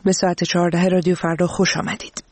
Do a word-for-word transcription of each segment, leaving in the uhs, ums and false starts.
به ساعت چهارده رادیو فردا خوش آمدید.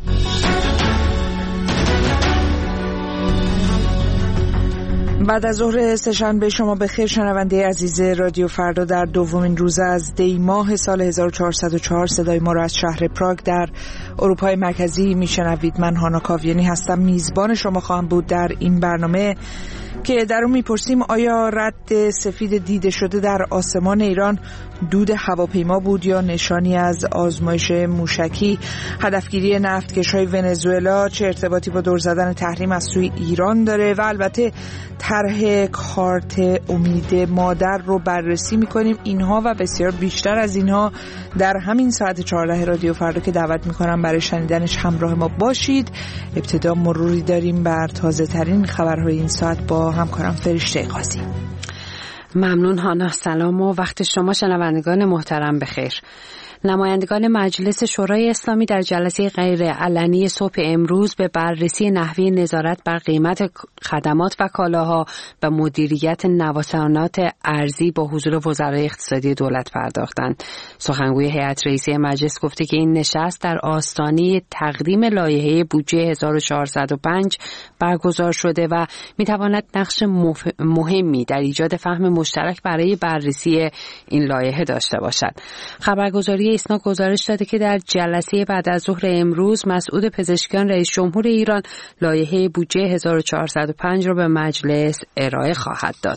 بعد از ظهر سه‌شنبه شما بخیر شنونده عزیز رادیو فردا. در دومین روز از دی ماه سال هزار و چهارصد و چهار صدای ما را از شهر پراگ در اروپای مرکزی میشنوید. من هانا کاویانی هستم، میزبان شما خواهم بود در این برنامه که در اون میپرسیم آیا رد سفید دیده شده در آسمان ایران دود هواپیما بود یا نشانی از آزمایش موشکی؟ هدفگیری نفتکش‌های ونزوئلا چه ارتباطی با دور زدن تحریم از سوی ایران داره؟ و البته طرح کارت امید مادر رو بررسی میکنیم. اینها و بسیار بیشتر از اینها در همین ساعت چهارده رادیو فردا که دعوت میکنم برای شنیدنش همراه ما باشید. ابتدا مروری داریم بر تازه ترین خبرهای این ساعت با همکارم فرشته قاضی. ممنون هانا. سلام و وقت شما شنوندگان محترم بخیر. نمایندگان مجلس شورای اسلامی در جلسه غیر علنی صبح امروز به بررسی نحوه نظارت بر قیمت خدمات و کالاها و مدیریت نوسانات ارزی با حضور وزرای اقتصادی دولت پرداختند. سخنگوی هیئت رئیسه مجلس گفته که این نشست در آستانه تقدیم لایحه بودجه هزار و چهارصد و پنج برگزار شده و میتواند نقش مهمی در ایجاد فهم مشترک برای بررسی این لایحه داشته باشد. خبرگزاری ایسنا گزارش داده که در جلسه بعد از ظهر امروز مسعود پزشکیان رئیس جمهور ایران لایحه بودجه هزار و چهارصد و پنج را به مجلس ارائه خواهد داد.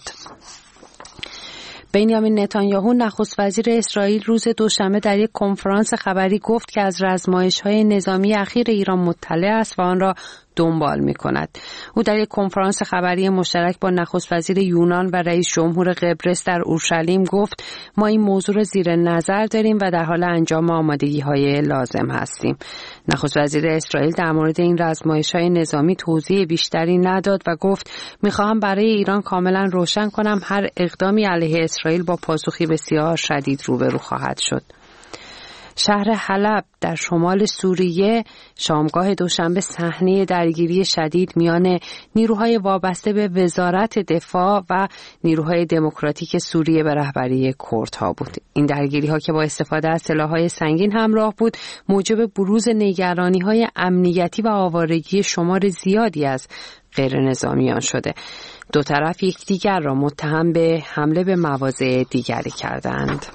بنیامین نتانیاهو نخست وزیر اسرائیل روز دوشنبه در یک کنفرانس خبری گفت که از رزمایش‌های نظامی اخیر ایران مطلع است و آن را دنبال می‌کند. او در یک کنفرانس خبری مشترک با نخست وزیر یونان و رئیس جمهور قبرس در اورشلیم گفت ما این موضوع را زیر نظر داریم و در حال انجام آمادگی‌های لازم هستیم. نخست وزیر اسرائیل در مورد این رزمایش‌های نظامی توضیح بیشتری نداد و گفت می‌خواهم برای ایران کاملا روشن کنم هر اقدامی علیه اسرائیل با پاسخی بسیار شدید روبرو خواهد شد. شهر حلب در شمال سوریه شامگاه دوشنبه صحنه درگیری شدید میان نیروهای وابسته به وزارت دفاع و نیروهای دموکراتیک سوریه به رهبری کردها بود. این درگیری‌ها که با استفاده از سلاح‌های سنگین همراه بود، موجب بروز نگرانی‌های امنیتی و آوارگی شمار زیادی از غیر نظامیان شده. دو طرف یکدیگر را متهم به حمله به مواضع دیگری کردند.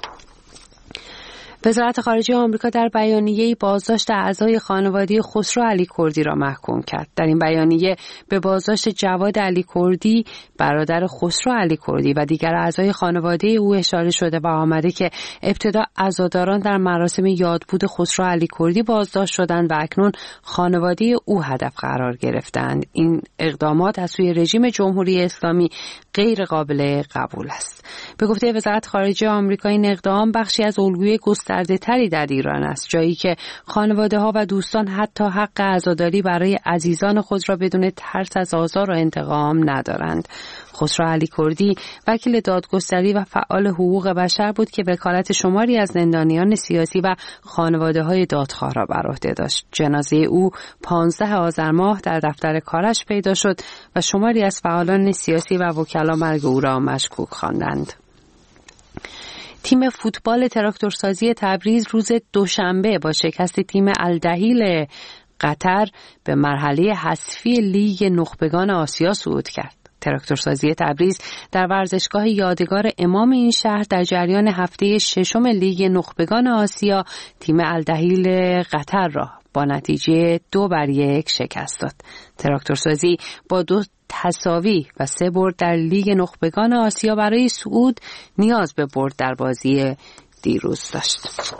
وزارت خارجه آمریکا در بیانیه‌ای بازداشت اعضای خانواده خسرو علی کردی را محکوم کرد. در این بیانیه به بازداشت جواد علی کردی، برادر خسرو علی کردی و دیگر اعضای خانواده او اشاره شده و آمده که ابتدا عزاداران در مراسم یادبود خسرو علی کردی بازداشت شدند و اکنون خانواده او هدف قرار گرفتند. این اقدامات از سوی رژیم جمهوری اسلامی غیر قابل قبول است. به گفته وزارت خارجه آمریکا این اقدام بخشی از الگوی گسترده تری در ایران است، جایی که خانواده ها و دوستان حتی حق عزاداری برای عزیزان خود را بدون ترس از آزار و انتقام ندارند. خسرو علی کردی وکیل دادگستری و فعال حقوق بشر بود که وکالت شماری از زندانیان سیاسی و خانواده های دادخواه را بر عهده داشت. جنازه او پانزده آذر ماه در دفتر کارش پیدا شد و شماری از فعالان سیاسی و وکلا مرگ او را مشکوک خواندند. تیم فوتبال تراکتورسازی تبریز روز دوشنبه با شکست تیم الدحیل قطر به مرحله حذفی لیگ نخبگان آسیا صعود کرد. تراکتورسازی تبریز در ورزشگاه یادگار امام این شهر در جریان هفته ششم لیگ نخبگان آسیا تیم الدحیل قطر را با نتیجه دو بر یک شکست داد. تراکتورسازی با دو تساوی و سه برد در لیگ نخبگان آسیا برای صعود نیاز به برد در بازی دیروز داشت.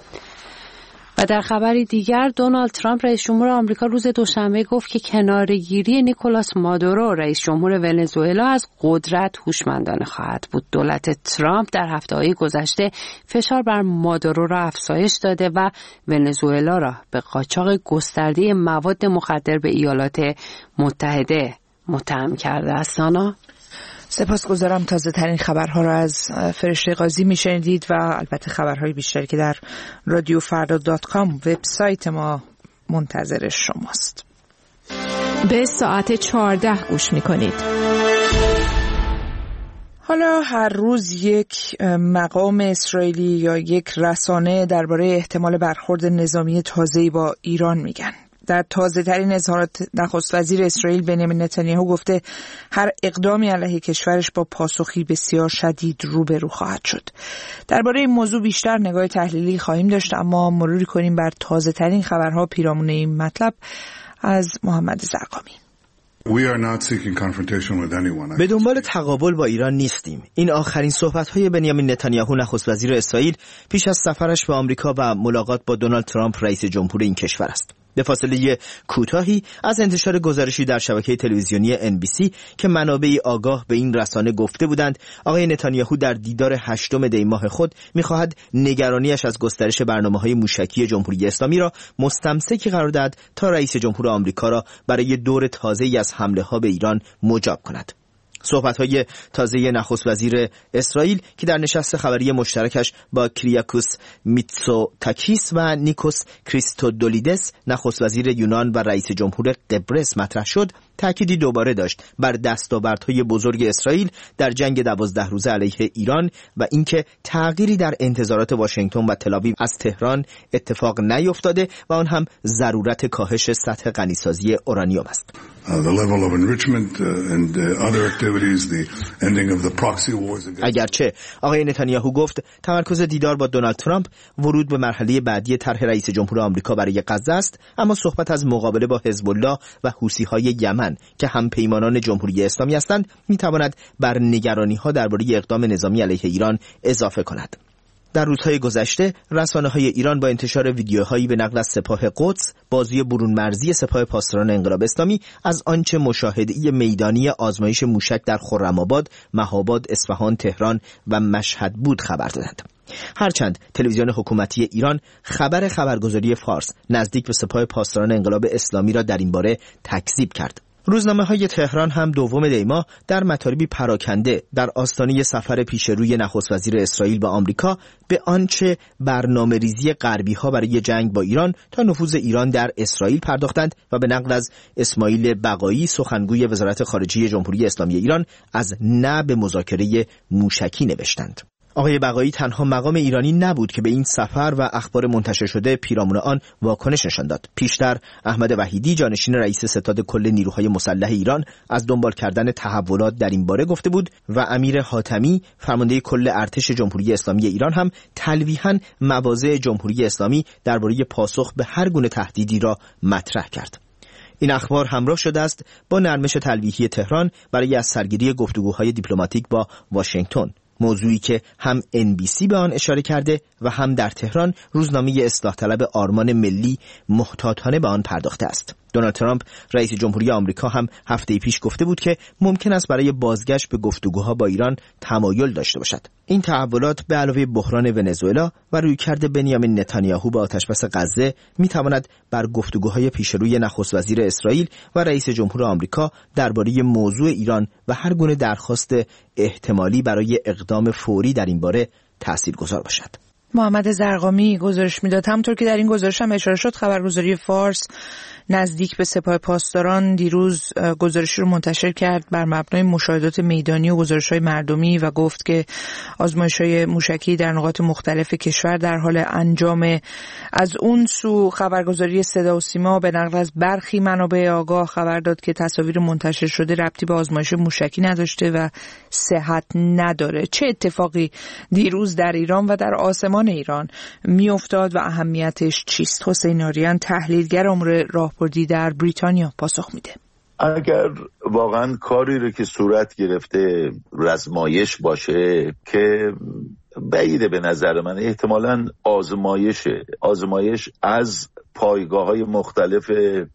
و در خبری دیگر دونالد ترامپ رئیس جمهور آمریکا روز دوشنبه گفت که کناره‌گیری نیکولاس مادورو رئیس جمهور ونزوئلا از قدرت هوشمندانه خواهد بود. دولت ترامپ در هفته‌های گذشته فشار بر مادورو را افزایش داده و ونزوئلا را به قاچاق گسترده مواد مخدر به ایالات متحده متهم کرده است. آنا سپاسگزارم. تازه ترین خبرها را از فرشته قاضی میشنیدید و البته خبرهای بیشتری که در رادیو فردا دات کام وبسایت ما منتظر شماست. به ساعت چهارده گوش میکنید. حالا هر روز یک مقام اسرائیلی یا یک رسانه درباره احتمال برخورد نظامی تازه‌ای با ایران میگن. در تازه ترین اظهارات نخست وزیر اسرائیل بنیامین نتانیاهو گفته هر اقدامی علیه کشورش با پاسخی بسیار شدید روبرو خواهد شد. درباره این موضوع بیشتر نگاه تحلیلی خواهیم داشت، اما مروری کنیم بر تازه ترین خبرها پیرامون این مطلب از محمد زرقامی. به دنبال تقابل با ایران نیستیم. این آخرین صحبت‌های بنیامین نتانیاهو نخست وزیر اسرائیل پیش از سفرش به آمریکا و ملاقات با دونالد ترامپ رئیس جمهور این کشور است. به فاصله کوتاهی از انتشار گزارشی در شبکه تلویزیونی ان بی سی که منابعی آگاه به این رسانه گفته بودند آقای نتانیاهو در دیدار هشتم دی ماه خود می‌خواهد نگرانیش از گسترش برنامه‌های موشکی جمهوری اسلامی را مستمسکی قرار دهد تا رئیس جمهور آمریکا را برای دور تازه‌ای از حمله‌ها به ایران مجاب کند. صحبت‌های تازه نخست وزیر اسرائیل که در نشست خبری مشترکش با کریاکوس میتسوتاکیس و نیکوس کریستودولیدس نخست وزیر یونان و رئیس جمهور قبرس مطرح شد، تأکیدی دوباره داشت بر دستاوردهای بزرگ اسرائیل در جنگ دوازده روزه علیه ایران و اینکه تغییری در انتظارات واشنگتن و تل‌آویو از تهران اتفاق نیفتاده و آن هم ضرورت کاهش سطح غنیسازی اورانیوم است. اگرچه آقای نتانیاهو گفت تمرکز دیدار با دونالد ترامپ ورود به مرحله بعدی طرح رئیس جمهور آمریکا برای غزه است، اما صحبت از مقابله با حزب الله و حوثی‌های یمن که هم پیمانان جمهوری اسلامی هستند میتواند بر نگرانی‌ها درباره اقدام نظامی علیه ایران اضافه کند. در روزهای گذشته رسانه‌های ایران با انتشار ویدیوهایی به نقل از سپاه قدس، بازی برون مرزی سپاه پاسداران انقلاب اسلامی از آنچه مشاهده میدانی آزمایش موشک در خرم‌آباد، مهاباد، اصفهان، تهران و مشهد بود خبر دادند. هرچند تلویزیون حکومتی ایران خبر خبرگزاری فارس نزدیک به سپاه پاسداران انقلاب اسلامی را در این باره تکذیب کرد. روزنامه‌های تهران هم دوم دی ماه در مطالبی پراکنده در آستانه سفر پیشروی نخست وزیر اسرائیل به آمریکا به آنچه برنامه‌ریزی غربی‌ها برای جنگ با ایران تا نفوذ ایران در اسرائیل پرداختند و به نقل از اسماعیل بقایی سخنگوی وزارت خارجه جمهوری اسلامی ایران از نه به مذاکره موشکی نوشتند. آقای بقایی تنها مقام ایرانی نبود که به این سفر و اخبار منتشر شده پیرامون آن واکنش نشان داد. پیشتر احمد وحیدی جانشین رئیس ستاد کل نیروهای مسلح ایران از دنبال کردن تحولات در این باره گفته بود و امیر حاتمی فرمانده کل ارتش جمهوری اسلامی ایران هم تلویحاً مواضع جمهوری اسلامی درباره پاسخ به هر گونه تهدیدی را مطرح کرد. این اخبار همراه شده است با نرمش تلویحی تهران برای از سرگیری گفتگوهای دیپلماتیک با واشنگتن، موضوعی که هم ان بی سی به آن اشاره کرده و هم در تهران روزنامه اصلاح طلب آرمان ملی محتاطانه به آن پرداخته است. دونالد ترامپ رئیس جمهوری آمریکا هم هفته پیش گفته بود که ممکن است برای بازگشت به گفتگوها با ایران تمایل داشته باشد. این تحولات به علاوه بحران ونزوئلا و رویکرد بنیامین نتانیاهو به آتشبس غزه میتواند بر گفتگوهای پیشروی نخست وزیر اسرائیل و رئیس جمهور آمریکا درباره موضوع ایران و هر گونه درخواست احتمالی برای اقدام فوری در این باره تاثیرگذار باشد. محمد زرقامی گزارش میداد. همونطور که در این گزارش هم اشاره شد، خبرگزاری فارس نزدیک به سپاه پاسداران دیروز گزارشی رو منتشر کرد بر مبنای مشاهدات میدانی و گزارش‌های مردمی و گفت که آزمایش‌های موشکی در نقاط مختلف کشور در حال انجام. از اون سو خبرگزاری صدا و سیما به نقل از برخی منابع آگاه خبر داد که تصاویر منتشر شده ربطی به آزمایش موشکی نداشته و صحت نداره. چه اتفاقی دیروز در ایران و در آسمان ایران میافتاد و اهمیتش چیست؟ حسین آریان تحلیلگر امور راهبردی در بریتانیا پاسخ میده. اگر واقعا کاری رو که صورت گرفته رزمایش باشه که بعیده به نظر من، احتمالاً آزمایشه آزمایش از پایگاه‌های مختلف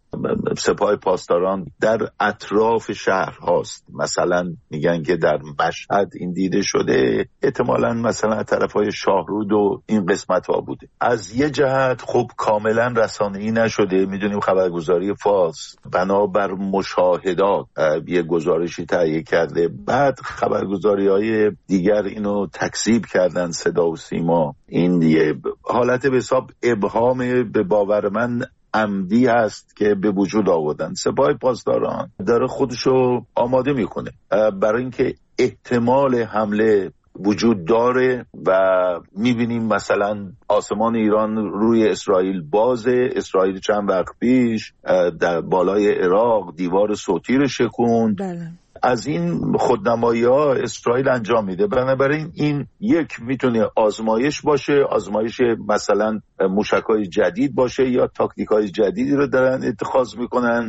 سپاه پاسداران در اطراف شهر هاست. مثلا میگن که در مشهد این دیده شده، احتمالاً مثلا طرفای شاهرود و این قسمت ها بوده. از یه جهت خب کاملا رسانه‌ای نشده. میدونیم خبرگزاری فارس بنابر مشاهدات یه گزارشی تهیه کرده، بعد خبرگزاری های دیگر اینو تکذیب کردن، صدا و سیما. این یه حالت به حساب ابهام به باور من عمدی هست که به وجود آوردن. سپاه پاسداران داره خودشو آماده میکنه برای اینکه احتمال حمله وجود داره و میبینیم مثلا آسمان ایران روی اسرائیل بازه. اسرائیل چند وقت پیش در بالای عراق دیوار صوتی رو شکوند. بله. از این خودنمایی ها اسرائیل انجام میده. بنابراین این یک میتونه آزمایش باشه، آزمایش مثلا موشک‌های جدید باشه یا تاکتیک‌های جدیدی رو دارن اتخاذ میکنن.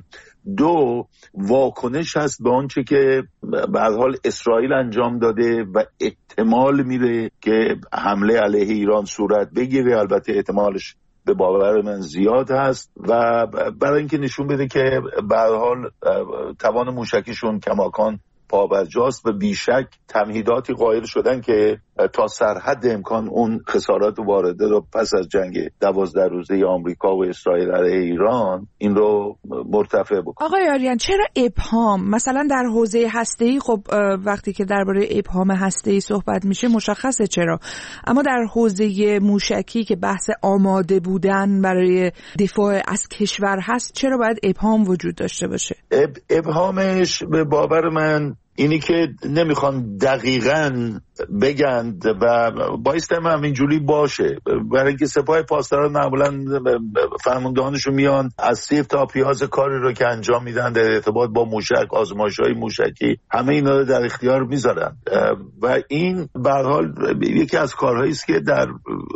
دو، واکنش هست به آنچه که به هر حال اسرائیل انجام داده و احتمال میره که حمله علیه ایران صورت بگیره. البته احتمالش به باور من زیاد هست و برای اینکه نشون بده که به هر حال توان موشکیشون کماکان پابرجاست و بیشک تمهیداتی قائل شدن که تا سرحد امکان اون خسارات وارده رو پس از جنگ دوازده روزه آمریکا و اسرائیل علیه ایران این رو مرتفع بکنه. آقای آریان، چرا ابهام؟ مثلا در حوزه هسته‌ای خب وقتی که درباره ابهام هسته‌ای صحبت میشه مشخصه چرا، اما در حوزه موشکی که بحث آماده بودن برای دفاع از کشور هست چرا باید ابهام وجود داشته باشه؟ اب، ابهامش به باور من اینی که نمیخوان دقیقاً بگند و بایسته هم همینجوری باشه، برای اینکه سپاه پاسداران معمولاً فرماندهانشون میان از سیب تا پیاز کاری رو که انجام میدن در ارتباط با موشک، آزمایش‌های موشکی، همه اینا رو در اختیار میذارن و این به هر حال یکی از کارهایی است که در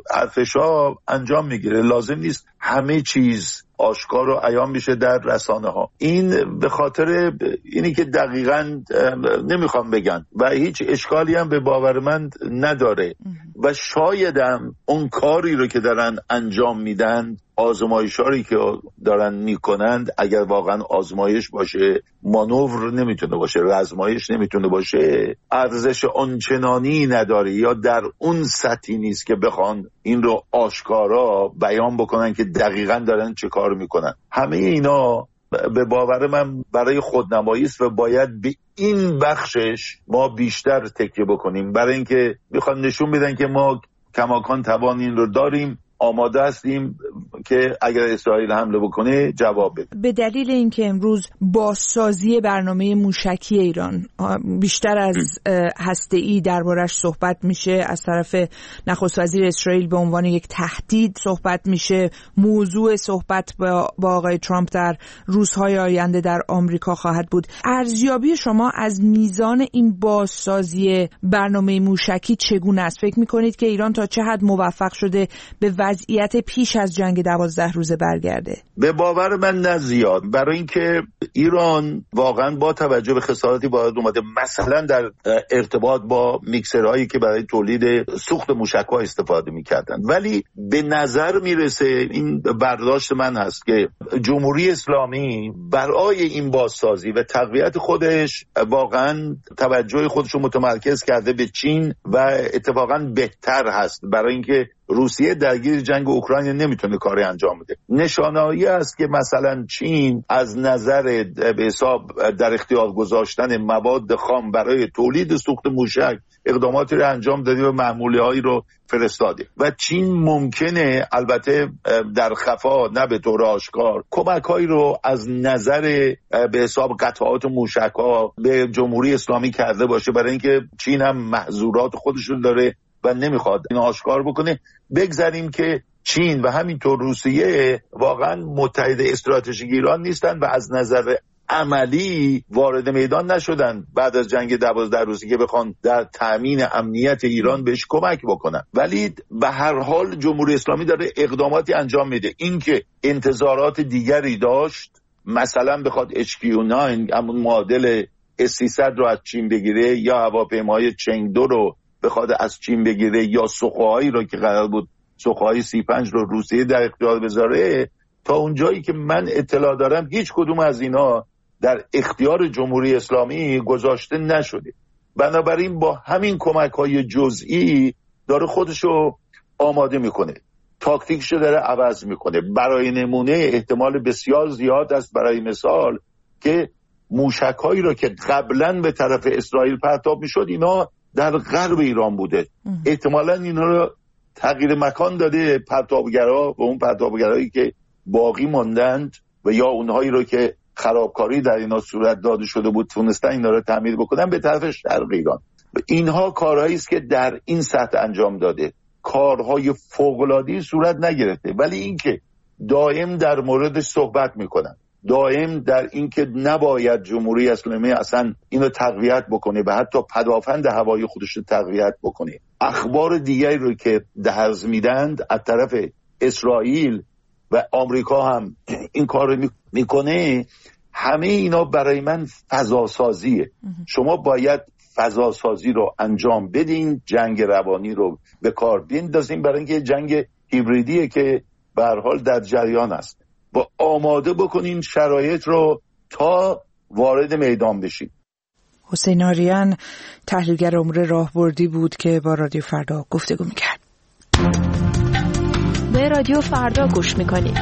ارتش‌ها انجام میگیره. لازم نیست همه چیز آشکار و عیان میشه در رسانه ها. این به خاطر اینی که دقیقاً نمیخوام بگن و هیچ اشکالی هم به باور من نداره و شایدم اون کاری رو که دارن انجام میدن، آزمایشاری که دارن میکنند، اگر واقعا آزمایش باشه، مانور نمیتونه باشه، رزمایش نمیتونه باشه، ارزش آنچنانی نداره یا در اون سطحی نیست که بخوان این رو آشکارا بیان بکنن که دقیقاً دارن چه کار میکنن. همه اینا به باور من برای خودنمایی است و باید به این بخشش ما بیشتر تکیه بکنیم، برای اینکه میخوان نشون بدن که ما کماکان توان این رو داریم، آماده هستیم که اگر اسرائیل حمله بکنه جواب بده. به دلیل اینکه امروز بازسازی برنامه موشکی ایران بیشتر از هسته‌ای دربارش صحبت میشه، از طرف نخست وزیر اسرائیل به عنوان یک تهدید صحبت میشه، موضوع صحبت با آقای ترامپ در روزهای آینده در آمریکا خواهد بود. ارزیابی شما از میزان این بازسازی برنامه موشکی چگونه است؟ فکر میکنید که ایران تا چه حد موفق شده به وضعیت پیش از جنگ دوازده روزه برگرده؟ به باور من نه زیاد، برای اینکه ایران واقعا با توجه به خساراتی وارد اومده، مثلا در ارتباط با میکسرهایی که برای تولید سوخت موشک‌ها استفاده می‌کردن، ولی به نظر میرسه، این برداشت من هست، که جمهوری اسلامی برای این بازسازی و تقویت خودش واقعا توجه خودش رو متمرکز کرده به چین و اتفاقا بهتر هست، برای اینکه روسیه درگیر جنگ اوکراین نمیتونه کاری انجام بده. نشانه‌ای است که مثلا چین از نظر به حساب در اختیار گذاشتن مواد خام برای تولید سوخت موشک اقداماتی رو انجام داده و محموله‌هایی رو فرستاده و چین ممکنه البته در خفا نه به طور آشکار کمک‌هایی رو از نظر به حساب قطعات موشک‌ها به جمهوری اسلامی کرده باشه، برای اینکه چین هم محظورات خودش رو داره و نمیخواد این آشکار بکنه. بگذاریم که چین و همینطور روسیه واقعا متحد استراتژیک ایران نیستن و از نظر عملی وارد میدان نشدن بعد از جنگ دوازده روزی که بخوان در تأمین امنیت ایران بهش کمک بکنن، ولی به هر حال جمهوری اسلامی داره اقداماتی انجام میده. اینکه انتظارات دیگری داشت، مثلا بخواد اچ کیو نه همون معادل اس سیصد رو از چین بگیره یا هواپیماهای چنگ دو رو بخواد از چین بگیره یا سوخوهایی رو که قرار بود سوخوهای سی پنج رو روسیه در اختیار بذاره، تا اونجایی که من اطلاع دارم هیچ کدوم از اینا در اختیار جمهوری اسلامی گذاشته نشده. بنابراین با همین کمک‌های جزئی داره خودشو آماده میکنه، تاکتیکشو داره عوض میکنه. برای نمونه احتمال بسیار زیاد است برای مثال که موشک‌هایی رو که قبلا به طرف اسرائیل پرتاب میشد اینا در غرب ایران بوده، احتمالاً اینا رو تغییر مکان داده پرتابگرها و اون پرتابگرایی که باقی ماندند و یا اونهایی رو که خرابکاری در اینا صورت داده شده بود تونستن اینا رو تعمیر بکنن به طرف شرق ایران. اینها کارهایی است که در این سطح انجام داده، کارهای فوق‌العاده‌ای صورت نگرفته، ولی اینکه دائم در موردش صحبت میکنن، دائم در اینکه نباید جمهوری اسلامی اصلا اینو تقویت بکنه و حتی پدافند هوایی خودش رو تقویت بکنه. اخبار دیگری رو که دهز میدند از طرف اسرائیل و آمریکا هم این کار رو میکنه، همه اینا برای من فضاسازیه. شما باید فضاسازی رو انجام بدین، جنگ روانی رو به کار بندازین، برای اینکه جنگ هیبریدیه که به هر حال در جریان است، با آماده بکنین شرایط رو تا وارد میدان بشین. حسین آریان تحلیلگر امور راهبردی بود که با رادیو فردا گفتگو میکرد. به رادیو فردا گوش میکنید.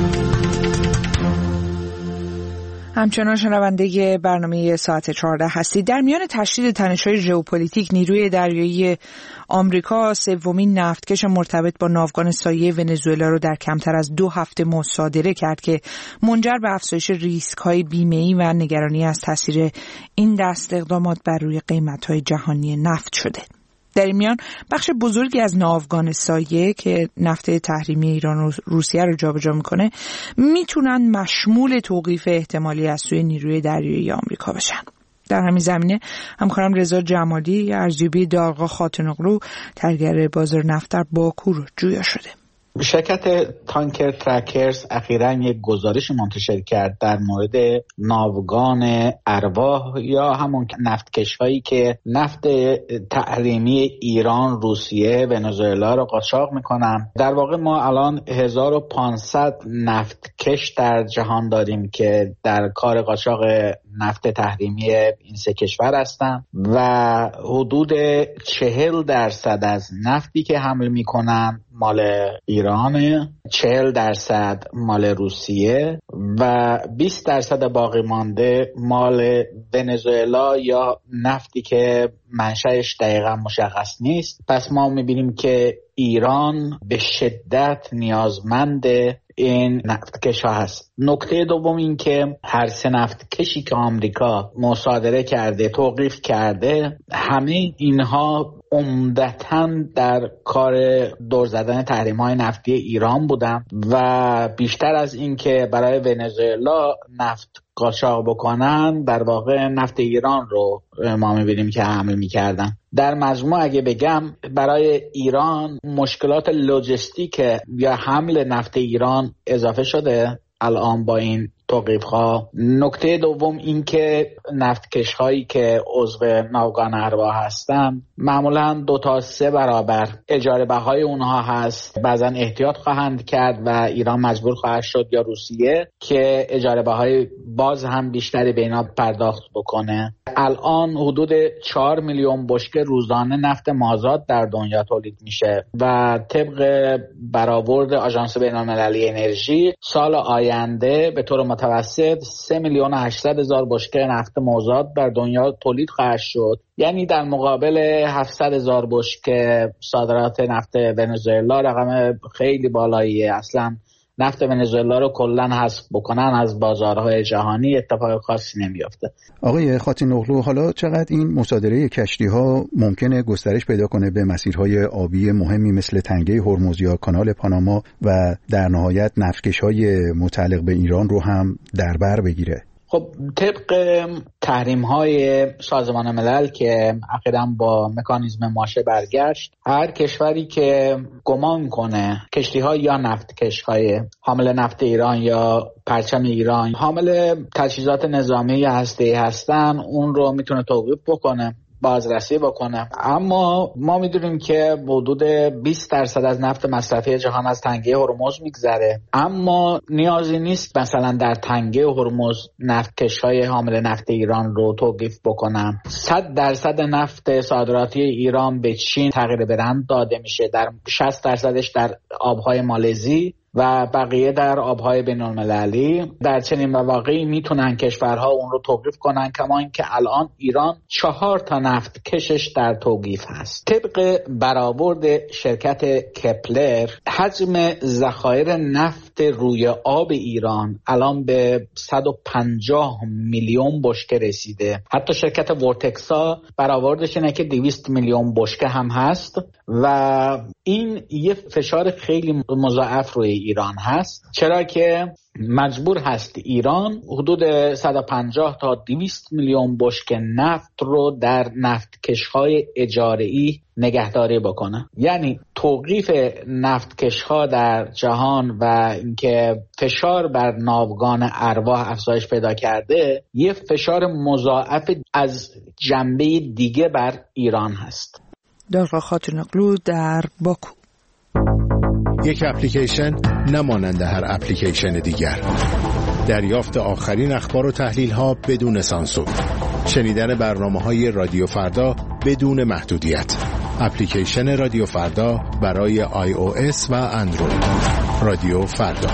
همچنان شنونده برنامه ساعت چهارده هستید. در میان تشدید تنش‌های ژئوپلیتیک، نیروی دریایی آمریکا سومین نفتکش مرتبط با ناوگان سایه ونزوئلا رو در کمتر از دو هفته مصادره کرد که منجر به افزایش ریسک‌های بیمه‌ای و نگرانی از تاثیر این دست اقدامات بر روی قیمت‌های جهانی نفت شده. در این میان بخش بزرگی از ناوگان سایه که نفت تحریمی ایران و روسیه رو جابجا میکنه میتونن مشمول توقیف احتمالی از سوی نیروی دریایی آمریکا بشن. در همین زمینه همکارم رضا جمالی ارزیابی دارغا خاتن‌اغلو تحلیلگر بازار نفت در باکو رو جویا شده. شرکت تانکر ترکرز اخیراً یک گزارش منتشر کرد در مورد ناوگان ارواح یا همون نفتکش هایی که نفت تحریمی ایران، روسیه، ونزوئلا رو قاچاق میکنن. در واقع ما الان هزار و پانصد نفتکش در جهان داریم که در کار قاچاق نفت تحریمی این سه کشور هستن و حدود چهل درصد از نفتی که حمل میکنن مال ایرانه، چهل درصد مال روسیه و بیست درصد باقی مانده مال ونزوئلا یا نفتی که منشأش دقیقا مشخص نیست. پس ما میبینیم که ایران به شدت نیازمند این نفتکش ها هست. نکته دوم این که هر سه نفتکشی که آمریکا مصادره کرده، توقیف کرده، همه اینها عمدتاً در کار دور زدن تحریم های نفتی ایران بودن و بیشتر از این که برای ونزوئلا نفت قاچاق بکنن، در واقع نفت ایران رو ما می‌بینیم که حمل می‌کردن. در مجموع اگه بگم برای ایران مشکلات لوجستیک یا حمل نفت ایران اضافه شده الان با این توقیف‌ها. نکته دوم این که نفتکش هایی که عضو ناوگان ارواح هستن معمولا دو تا سه برابر اجاره بهای اونها هست. بعضا احتیاط خواهند کرد و ایران مجبور خواهد شد یا روسیه که اجاره بهای باز هم بیشتری به اینا پرداخت بکنه. الان حدود چهار میلیون بشکه روزانه نفت مازاد در دنیا تولید میشه و طبق برآورد آژانس بین‌المللی انرژی سال آینده به طور متوسط سه میلیون و هشتصد هزار بشکه نفت مازاد در دنیا تولید خواهد شد. یعنی در مقابل هفتصد هزار بشکه صادرات نفت ونزوئلا رقم خیلی بالاییه. اصلا نفت ونزوئلا رو کلاً حذف بکنن از بازارهای جهانی اتفاق خاصی نمیافته. آقای خاتن‌اغلو، حالا چقدر این مصادره کشتی‌ها ممکنه گسترش پیدا کنه به مسیرهای آبی مهمی مثل تنگه هرمز یا کانال پاناما و در نهایت نفتکش‌های متعلق به ایران رو هم در بر بگیره؟ خب طبق تحریم های سازمان ملل که اخیراً با مکانیزم ماشه برگشت، هر کشوری که گمان کنه کشتی ها یا نفتکش های حامل نفت ایران یا پرچم ایران حامل تجهیزات نظامی هسته‌ای هستن اون رو میتونه توقیف بکنه، بازرسی بکنه. اما ما میدونیم که حدود بیست درصد از نفت مصرفی جهان از تنگه هرمز میگذره، اما نیازی نیست مثلا در تنگه هرمز نفتکش‌های حامل نفت ایران رو توقیف بکنن. صد درصد نفت صادراتی ایران به چین تغییر برند داده میشه، در شصت درصدش در آبهای مالزی و بقیه در آبهای بین‌المللی. در چنین مواقعی میتونن کشورها اون رو توقیف کنن، کما اینکه الان ایران چهار تا نفت کشش در توقیف هست. طبق برآورد شرکت کپلر حجم ذخایر نفت نفت روی آب ایران الان به صد و پنجاه میلیون بشکه رسیده. حتی شرکت ورتکسا برآوردش اینه که دویست میلیون بشکه هم هست و این یه فشار خیلی مضاعف روی ایران هست، چرا که مجبور هست ایران حدود صد و پنجاه تا دویست میلیون بشکه نفت رو در نفتکش‌های اجاره‌ای نگهداری بکنه. یعنی توقیف نفتکش‌ها در جهان و اینکه فشار بر ناوگان ارواح افزایش پیدا کرده، یه فشار مضاعف از جنبه دیگه بر ایران هست. دارا خاتون اقلو در باکو. یک اپلیکیشن نمانند هر اپلیکیشن دیگر. دریافت آخرین اخبار و تحلیل ها بدون سانسور. شنیدن برنامه‌های رادیو فردا بدون محدودیت. اپلیکیشن رادیو فردا برای آی او اس و اندروید. رادیو فردا.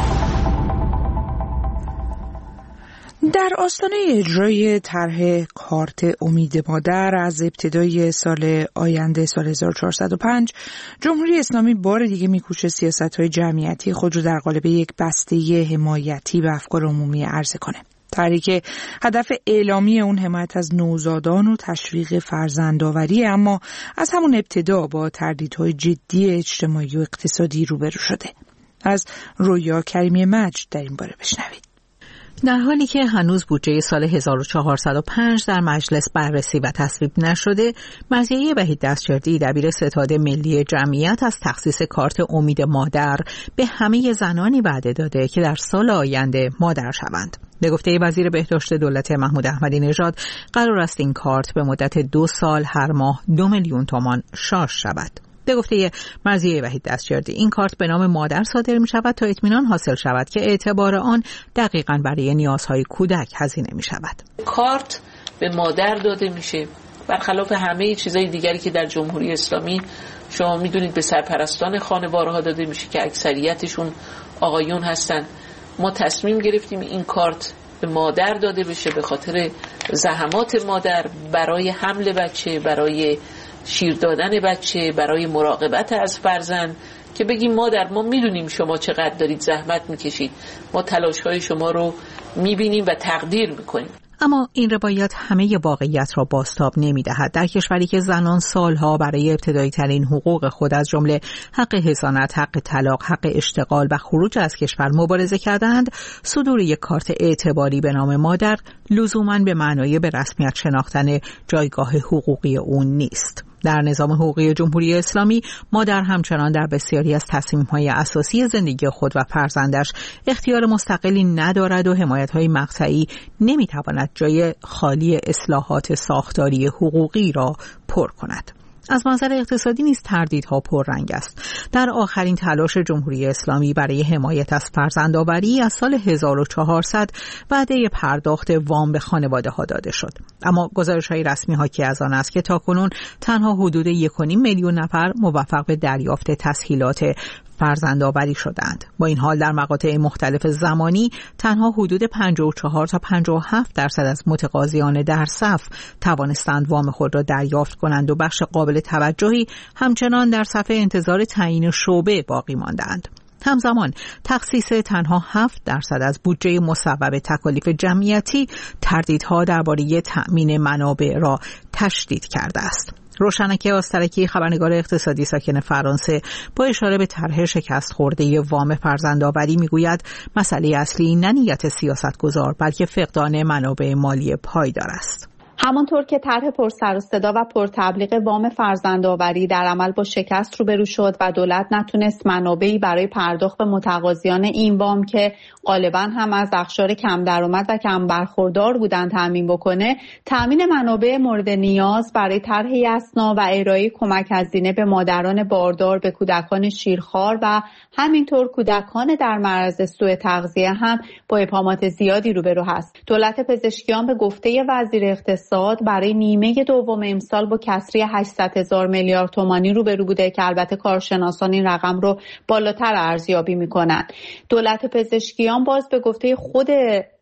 در آستانه اجرای طرح کارت امید مادر از ابتدای سال آینده سال هزار و چهارصد و پنج، جمهوری اسلامی بار دیگه میکوشه سیاست‌های جمعیتی خود رو در قالب یک بسته حمایتی به افکار عمومی عرضه کنه. طرحی که هدف اعلامی اون حمایت از نوزادان و تشویق فرزندآوری، اما از همون ابتدا با تردیدهای جدی اجتماعی و اقتصادی روبرو شده. از رویا کریمی مجد در این باره بشنوید. در حالی که هنوز بودجه سال هزار و چهارصد و پنج در مجلس بررسی و تصویب نشده، مرضیه وحید دستجردی دبیر ستاد ملی جمعیت از تخصیص کارت امید مادر به همه زنانی وعده داده که در سال آینده مادر شوند. به گفته وزیر بهداشت دولت محمود احمدی نژاد، قرار است این کارت به مدت دو سال هر ماه دو میلیون تومان شارژ شود. به گفته مرضیه وحید دستجردی، این کارت به نام مادر صادر می شود تا اطمینان حاصل شود که اعتبار آن دقیقاً برای نیازهای کودک هزینه می شود. کارت به مادر داده میشه، برخلاف همه چیزهای دیگری که در جمهوری اسلامی شما میدونید به سرپرستان خانوارها داده میشه که اکثریتشون آقایون هستن. ما تصمیم گرفتیم این کارت به مادر داده بشه به خاطر زحمات مادر برای حمل بچه، برای شیر دادن بچه، برای مراقبت از فرزند، که بگیم مادر ما میدونیم شما چقدر دارید زحمت میکشید، ما تلاش‌های شما رو میبینیم و تقدیر میکنیم. اما این روایت همه واقعیت را بازتاب نمی‌دهد. در کشوری که زنان سالها برای ابتدایی ترین حقوق خود از جمله حق حضانت، حق طلاق، حق اشتغال و خروج از کشور مبارزه کردند، صدور یک کارت اعتباری به نام مادر لزوماً به معنای به رسمیت شناختن جایگاه حقوقی اون نیست. در نظام حقوقی جمهوری اسلامی، مادر همچنان در بسیاری از تصمیم‌های اساسی زندگی خود و فرزندش اختیار مستقلی ندارد و حمایت‌های مقطعی نمی‌تواند جای خالی اصلاحات ساختاری حقوقی را پر کند. از منظر اقتصادی نیز تردیدها پررنگ است. در آخرین تلاش جمهوری اسلامی برای حمایت از فرزندآوری از سال هزار و چهارصد وعده پرداخت وام به خانواده‌ها داده شد. اما گزارش‌های رسمی حاکی از آن است که تاکنون تنها حدود یک و نیم میلیون نفر موفق به دریافت تسهیلات فرزندآوری شدند. با این حال در مقاطع مختلف زمانی تنها حدود پنجاه و چهار تا پنجاه و هفت درصد از متقاضیان در صف توانستند وام خود را دریافت کنند و بخش قابل توجهی همچنان در صف انتظار تعیین شعبه باقی ماندند. همزمان تخصیص تنها هفت درصد از بودجه مصوب تکالیف جمعیتی تردیدها درباره تأمین منابع را تشدید کرده است. روشنک آسترکی، خبرنگار اقتصادی ساکن فرانسه، با اشاره به طرح شکست خورده وام فرزندآوری میگوید مسئله اصلی نه نیت سیاستگزار بلکه فقدان منابع مالی پایدار است. همانطور که طرح پر سر و صدا و پر تبلیغ وام فرزندآوری در عمل با شکست روبرو شد و دولت نتونست منابعی برای پرداخت به متقاضیان این وام که غالبا هم از اقشار کم درآمد و کم برخوردار بودن تامین بکنه، تامین منابع مورد نیاز برای طرح یسنا و ارائه کمک هزینه به مادران باردار، به کودکان شیرخوار و همینطور کودکان در معرض سوء تغذیه هم با ابهامات زیادی روبرو هست. دولت پزشکیان به گفته وزیر اقتصاد برای نیمه دوم امسال با کسری هشتصد هزار میلیارد تومانی روبرو بوده که البته کارشناسان این رقم رو بالاتر ارزیابی میکنن. دولت پزشکیان باز به گفته خود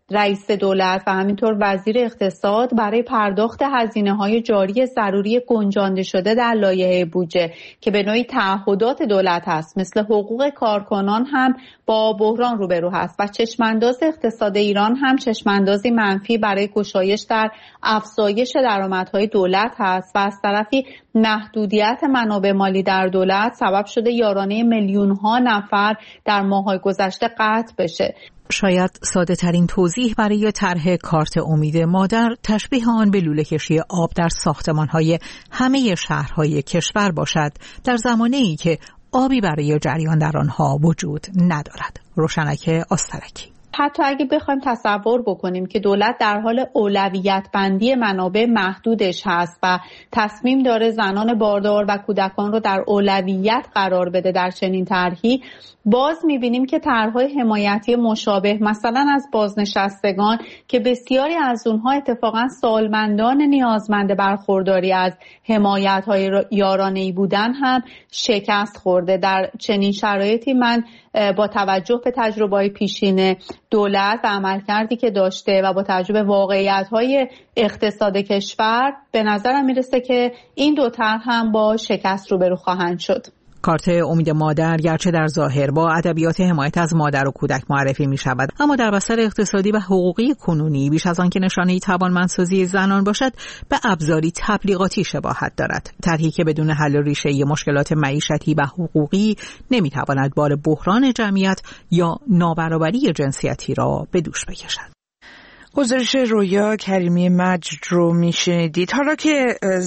رئیس دولت و همینطور وزیر اقتصاد برای پرداخت هزینه‌های جاری ضروری گنجانده شده در لایحه بودجه که به نوعی تعهدات دولت است، مثل حقوق کارکنان هم با بحران روبرو هست و چشمانداز اقتصاد ایران هم چشماندازی منفی برای گشایش در افزایش درآمدهای دولت هست و از طرفی محدودیت منابع مالی در دولت سبب شده یارانه میلیون ها نفر در ماه‌های گذشته قطع بشه. شاید ساده ترین توضیح برای طرح کارت امید مادر تشبیه آن به لوله کشی آب در ساختمان‌های همه شهرهای کشور باشد، در زمانه‌ای که آبی برای جریان در آنها وجود ندارد. روشنک آسترکی. حتی اگه بخوایم تصور بکنیم که دولت در حال اولویت بندی منابع محدودش هست و تصمیم داره زنان باردار و کودکان رو در اولویت قرار بده در چنین طرحی، باز می‌بینیم که طرح‌های حمایتی مشابه مثلا از بازنشستگان که بسیاری از اونها اتفاقا سالمندان نیازمند برخورداری از حمایت‌های یارانه‌ای بودن هم شکست خورده. در چنین شرایطی من با توجه به تجربه‌های پیشین دولت و عملکردی که داشته و با توجه به واقعیت‌های اقتصاد کشور به نظرم میرسه که این دو طرح هم با شکست روبرو خواهند شد. کارت امید مادر گرچه در ظاهر با ادبیات حمایت از مادر و کودک معرفی می شود، اما در بستر اقتصادی و حقوقی کنونی بیش از آن که نشانه توانمندسازی زنان باشد، به ابزاری تبلیغاتی شباهت دارد. طرحی که بدون حل ریشه مشکلات معیشتی و حقوقی نمی تواند بار بحران جمعیت یا نابرابری جنسیتی را به دوش بکشد. گزارش رویا کریمی مجد رو میشنیدید. حالا که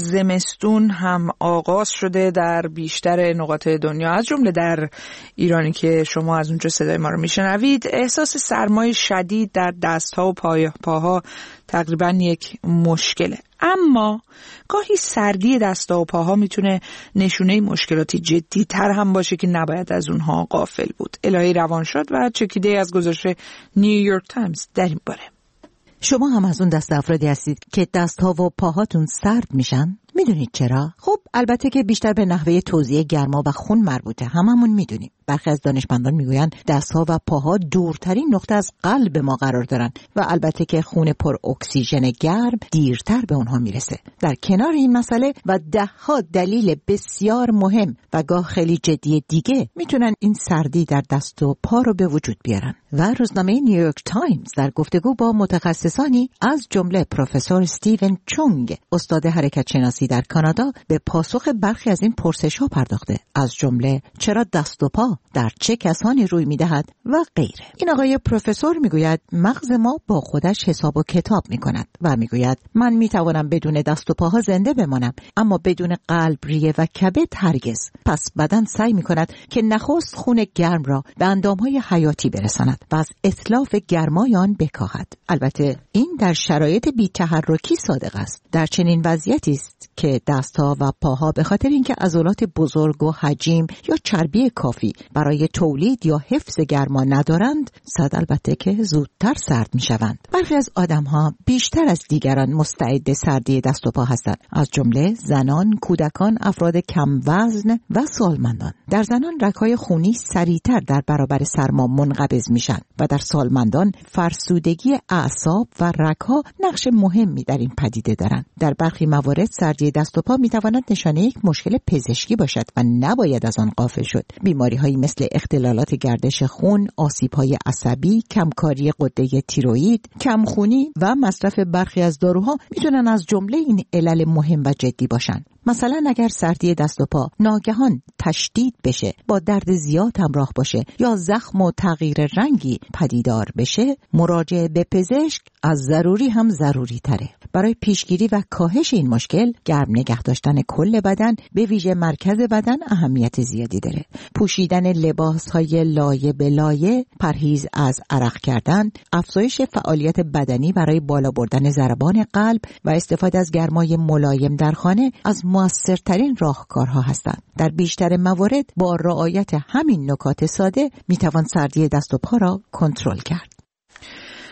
زمستون هم آغاز شده در بیشتر نقاط دنیا، از جمله در ایرانی که شما از اونجا صدای ما رو میشنوید، احساس سرمای شدید در دستها و پای پاها تقریبا یک مشکله. اما گاهی سردی دستها و پاها میتونه نشونه مشکلاتی جدی تر هم باشه که نباید از اونها غافل بود. الهی روانشاد و چکیده از گزارش نیویورک تایمز در این باره. شما هم از اون دست افرادی هستید که دستها و پاهاتون سرد میشن؟ میدونید چرا؟ خب البته که بیشتر به نحوه توزیع گرما و خون مربوطه، هممون میدونیم. برخی از دانشمندان میگویند دستها و پاها دورترین نقطه از قلب ما قرار دارن و البته که خون پر اکسیژن گرم دیرتر به اونها میرسه. در کنار این مسئله و ده ها دلیل بسیار مهم و گاه خیلی جدی دیگه میتونن این سردی در دست و پا رو به وجود بیارن. و روزنامه نیویورک تایمز در گفتگو با متخصصانی از جمله پروفسور استیون چونگ، استاد حرکت شناسی در کانادا، به پاسخ برخی از این پرسش‌ها پرداخته، از جمله چرا دست و پا در چه کسانی روی می‌دهد و غیره. این آقای پروفسور میگوید مغز ما با خودش حساب و کتاب می‌کند و میگوید من می‌توانم بدون دست و پاها زنده بمانم، اما بدون قلب، ریه و کبد هرگز. پس بدن سعی می‌کند که نخست خون گرم را به اندام‌های حیاتی برساند و از اتلاف گرمای آن بکاهد. البته این در شرایط بی‌تحرکی صادق است. در چنین وضعیتی است که دستها و پاها به خاطر اینکه عضلات بزرگ و حجیم یا چربی کافی برای تولید یا حفظ گرما ندارند، صد البته که زودتر سرد میشوند. برخی از آدمها بیشتر از دیگران مستعد سردی دست و پا هستند، از جمله زنان، کودکان، افراد کم وزن و سالمندان. در زنان رگ‌های خونی سریعتر در برابر سرما منقبض میشن و در سالمندان فرسودگی اعصاب و رگ‌ها نقش مهمی در این پدیده دارند. در برخی موارد سردی دست و پا میتواند نشانه یک مشکل پزشکی باشد و نباید از آن غافل شد. بیماری‌هایی مثل اختلالات گردش خون، آسیب‌های عصبی، کمکاری غده تیروئید، کمخونی و مصرف برخی از داروها میتونن از جمله این علل مهم و جدی باشند. مثلا اگر سردی دست و پا ناگهان تشدید بشه، با درد زیاد همراه باشه یا زخم و تغییر رنگی پدیدار بشه، مراجعه به پزشک از ضروری هم ضروری تره. برای پیشگیری و کاهش این مشکل، گرم نگه داشتن کل بدن، به ویژه مرکز بدن، اهمیت زیادی داره. پوشیدن لباس‌های لایه به لایه، پرهیز از عرق کردن، افزایش فعالیت بدنی برای بالا بردن ضربان قلب و استفاده از گرمای ملایم در خانه از موثرترین راهکارها هستند. در بیشتر موارد با رعایت همین نکات ساده میتوان سردی دست و پا را کنترل کرد.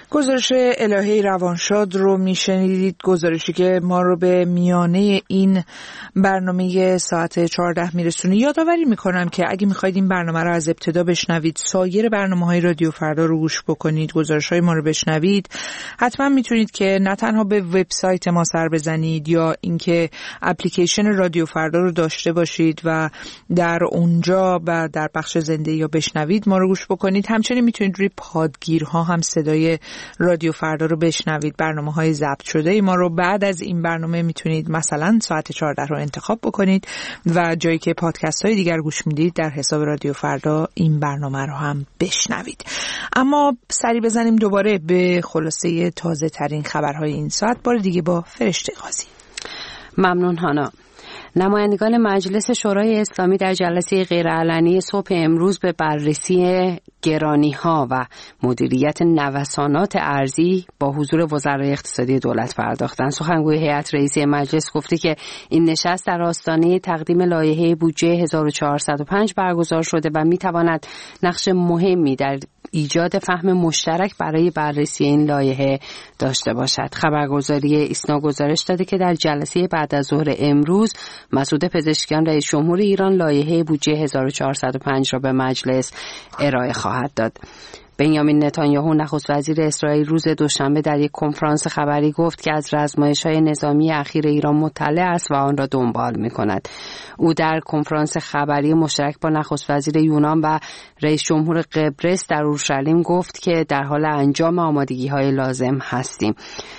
گزارش الهه روانشاد رو میشنیدید، گزارشی که ما رو به میانه این برنامه ساعت چهارده میرسونه. یادآوری میکنم که اگه میخواید این برنامه رو از ابتدا بشنوید، سایر برنامه‌های رادیو فردا رو گوش بکنید، گزارش‌های ما رو بشنوید، حتما میتونید که نه تنها به وبسایت ما سر بزنید یا اینکه اپلیکیشن رادیو فردا رو داشته باشید و در اونجا و در بخش زنده یا بشنوید ما رو گوش بکنید، همچنین میتونید روی پادگیرها هم صدای رادیو فردا رو بشنوید. برنامه‌های ضبط شده ما رو بعد از این برنامه میتونید مثلا ساعت چهارده رو انتخاب بکنید و جایی که پادکست‌های دیگر گوش میدید در حساب رادیو فردا این برنامه رو هم بشنوید. اما سری بزنیم دوباره به خلاصه تازه ترین خبرهای این ساعت، بار دیگه با فرشته قاضی. ممنون هانا. نمایندگان مجلس شورای اسلامی در جلسه غیرعلنی صبح امروز به بررسی گرانی‌ها و مدیریت نوسانات ارزی با حضور وزرای اقتصادی دولت پرداختند. سخنگوی هیئت رئیسه مجلس گفته که این نشست در آستانه تقدیم لایحه بودجه هزار و چهارصد و پنج برگزار شده و می‌تواند نقش مهمی در ایجاد فهم مشترک برای بررسی این لایحه داشته باشد. خبرگزاری ایسنا گزارش داده که در جلسه بعد از ظهر امروز مسعود پزشکیان رئیس جمهور ایران لایحه بودجه هزار و چهارصد و پنج را به مجلس ارائه خواهد داد. بنیامین نتانیاهو نخست وزیر اسرائیل روز دوشنبه در یک کنفرانس خبری گفت که از رزمایش‌های نظامی اخیر ایران مطلع است و آن را دنبال می‌کند. او در کنفرانس خبری مشترک با نخست وزیر یونان و رئیس جمهور قبرس در اورشلیم گفت که در حال انجام آمادگی‌های لازم هستیم.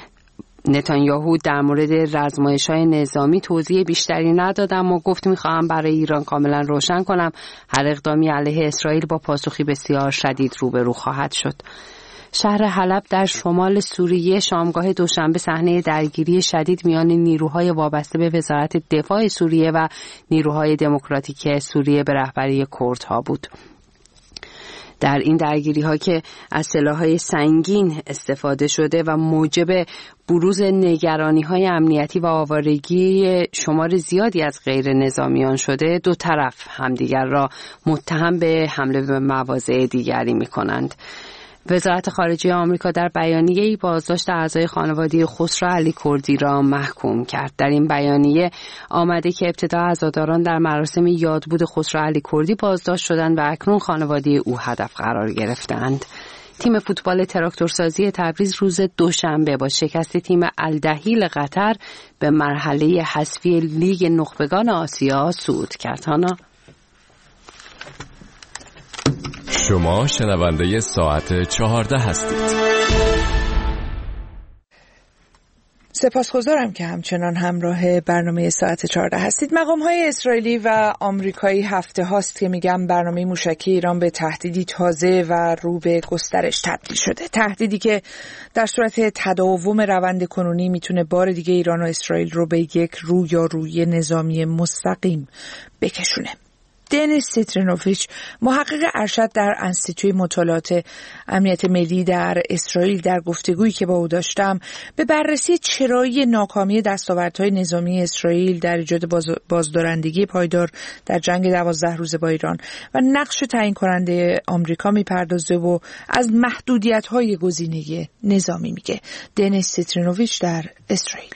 نتانیاهو در مورد رزمایش‌های نظامی توضیح بیشتری نداد، اما گفت می‌خواهم برای ایران کاملا روشن کنم هر اقدامی علیه اسرائیل با پاسخی بسیار شدید روبرو خواهد شد. شهر حلب در شمال سوریه شامگاه دوشنبه صحنه درگیری شدید میان نیروهای وابسته به وزارت دفاع سوریه و نیروهای دموکراتیک سوریه به رهبری کردها بود. در این درگیری ها که از سلاح‌های سنگین استفاده شده و موجب بروز نگرانی های امنیتی و آوارگی شمار زیادی از غیر نظامیان شده، دو طرف همدیگر را متهم به حمله به مواضع دیگری می کنند. وزارت خارجه آمریکا در بیانیه‌ای بازداشت اعضای خانواده خسرو علی کردی را محکوم کرد. در این بیانیه آمده که ابتدا عزاداران در مراسم یادبود خسرو علی کردی بازداشت شدند و اکنون خانواده او هدف قرار گرفتند. تیم فوتبال تراکتورسازی تبریز روز دوشنبه با شکست تیم الدحیل قطر به مرحله حذفی لیگ نخبگان آسیا صعود کرد. هانا شما شنونده ساعت چهارده هستید. سپاسگزارم که همچنان همراه برنامه ساعت چهارده هستید. مقام‌های اسرائیلی و آمریکایی هفته هاست که میگم برنامه موشکی ایران به تهدیدی تازه و رو به گسترش تبدیل شده. تهدیدی که در صورت تداوم روند کنونی میتونه بار دیگه ایران و اسرائیل رو به یک رو یا روی نظامی مستقیم بکشونه. دنیس سیترینوویچ، محقق ارشد در انستیتوی مطالعات امنیت ملی در اسرائیل، در گفتگویی که با او داشتم به بررسی چرایی ناکامی دستاوردهای نظامی اسرائیل در ایجاد باز بازدارندگی پایدار در جنگ دوازده روزه با ایران و نقش تعیین کننده آمریکا میپردازه و از محدودیت‌های گزینه نظامی میگه. دنیس سیترینوویچ در اسرائیل: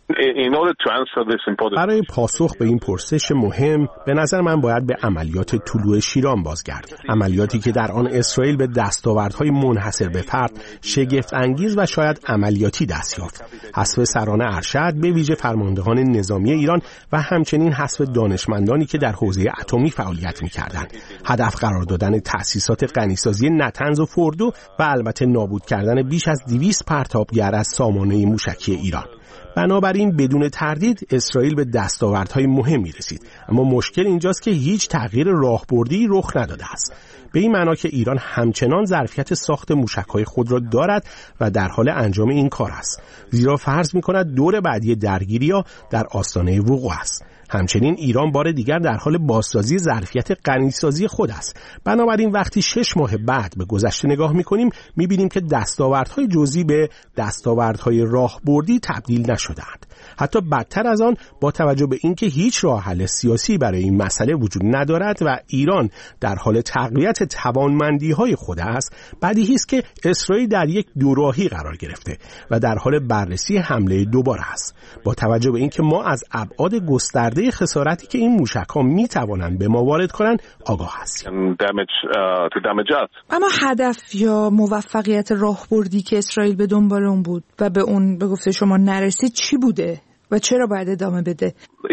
برای پاسخ به این پرسش مهم به نظر من باید به عملیات طلوع شیران بازگردیم. عملیاتی که در آن اسرائیل به دستاوردهای منحصر به فرد، شگفت انگیز و شاید عملیاتی دست یافت. حذف سران ارشد به ویژه فرماندهان نظامی ایران و همچنین حذف دانشمندانی که در حوزه اتمی فعالیت می‌کردند. هدف قرار دادن تأسیسات غنیسازی نتنز و فردو و البته نابود کردن بیش از دویست پرتابگر از سامانه موشکی ایران. بنابراین بدون تردید اسرائیل به دستاوردهای مهمی رسید، اما مشکل اینجاست که هیچ تغییر راهبردی رخ نداده است. به این معنا که ایران همچنان ظرفیت ساخت موشک‌های خود را دارد و در حال انجام این کار است، زیرا فرض می‌کند دور بعدی درگیری‌ها در آستانه وقوع است. همچنین ایران بار دیگر در حال بازسازی ظرفیت غنیسازی خود است. بنابراین وقتی شش ماه بعد به گذشته نگاه می‌کنیم می‌بینیم که دستاوردهای جزئی به دستاوردهای راهبردی تبدیل نشده‌اند. حتی بدتر از آن، با توجه به اینکه هیچ راه حل سیاسی برای این مسئله وجود ندارد و ایران در حال تقویت توانمندی‌های خود است، بدیهی است که اسرائیل در یک دوراهی قرار گرفته و در حال بررسی حمله دوباره است. با توجه به اینکه ما از ابعاد گسترده خسارتی که این موشک‌ها می‌توانند به ما وارد کنند آگاه هستیم. اما هدف یا موفقیت راهبردی که اسرائیل به دنبال اون بود و به اون به گفته شما نرسید چی بوده و چرا باید ادامه بده؟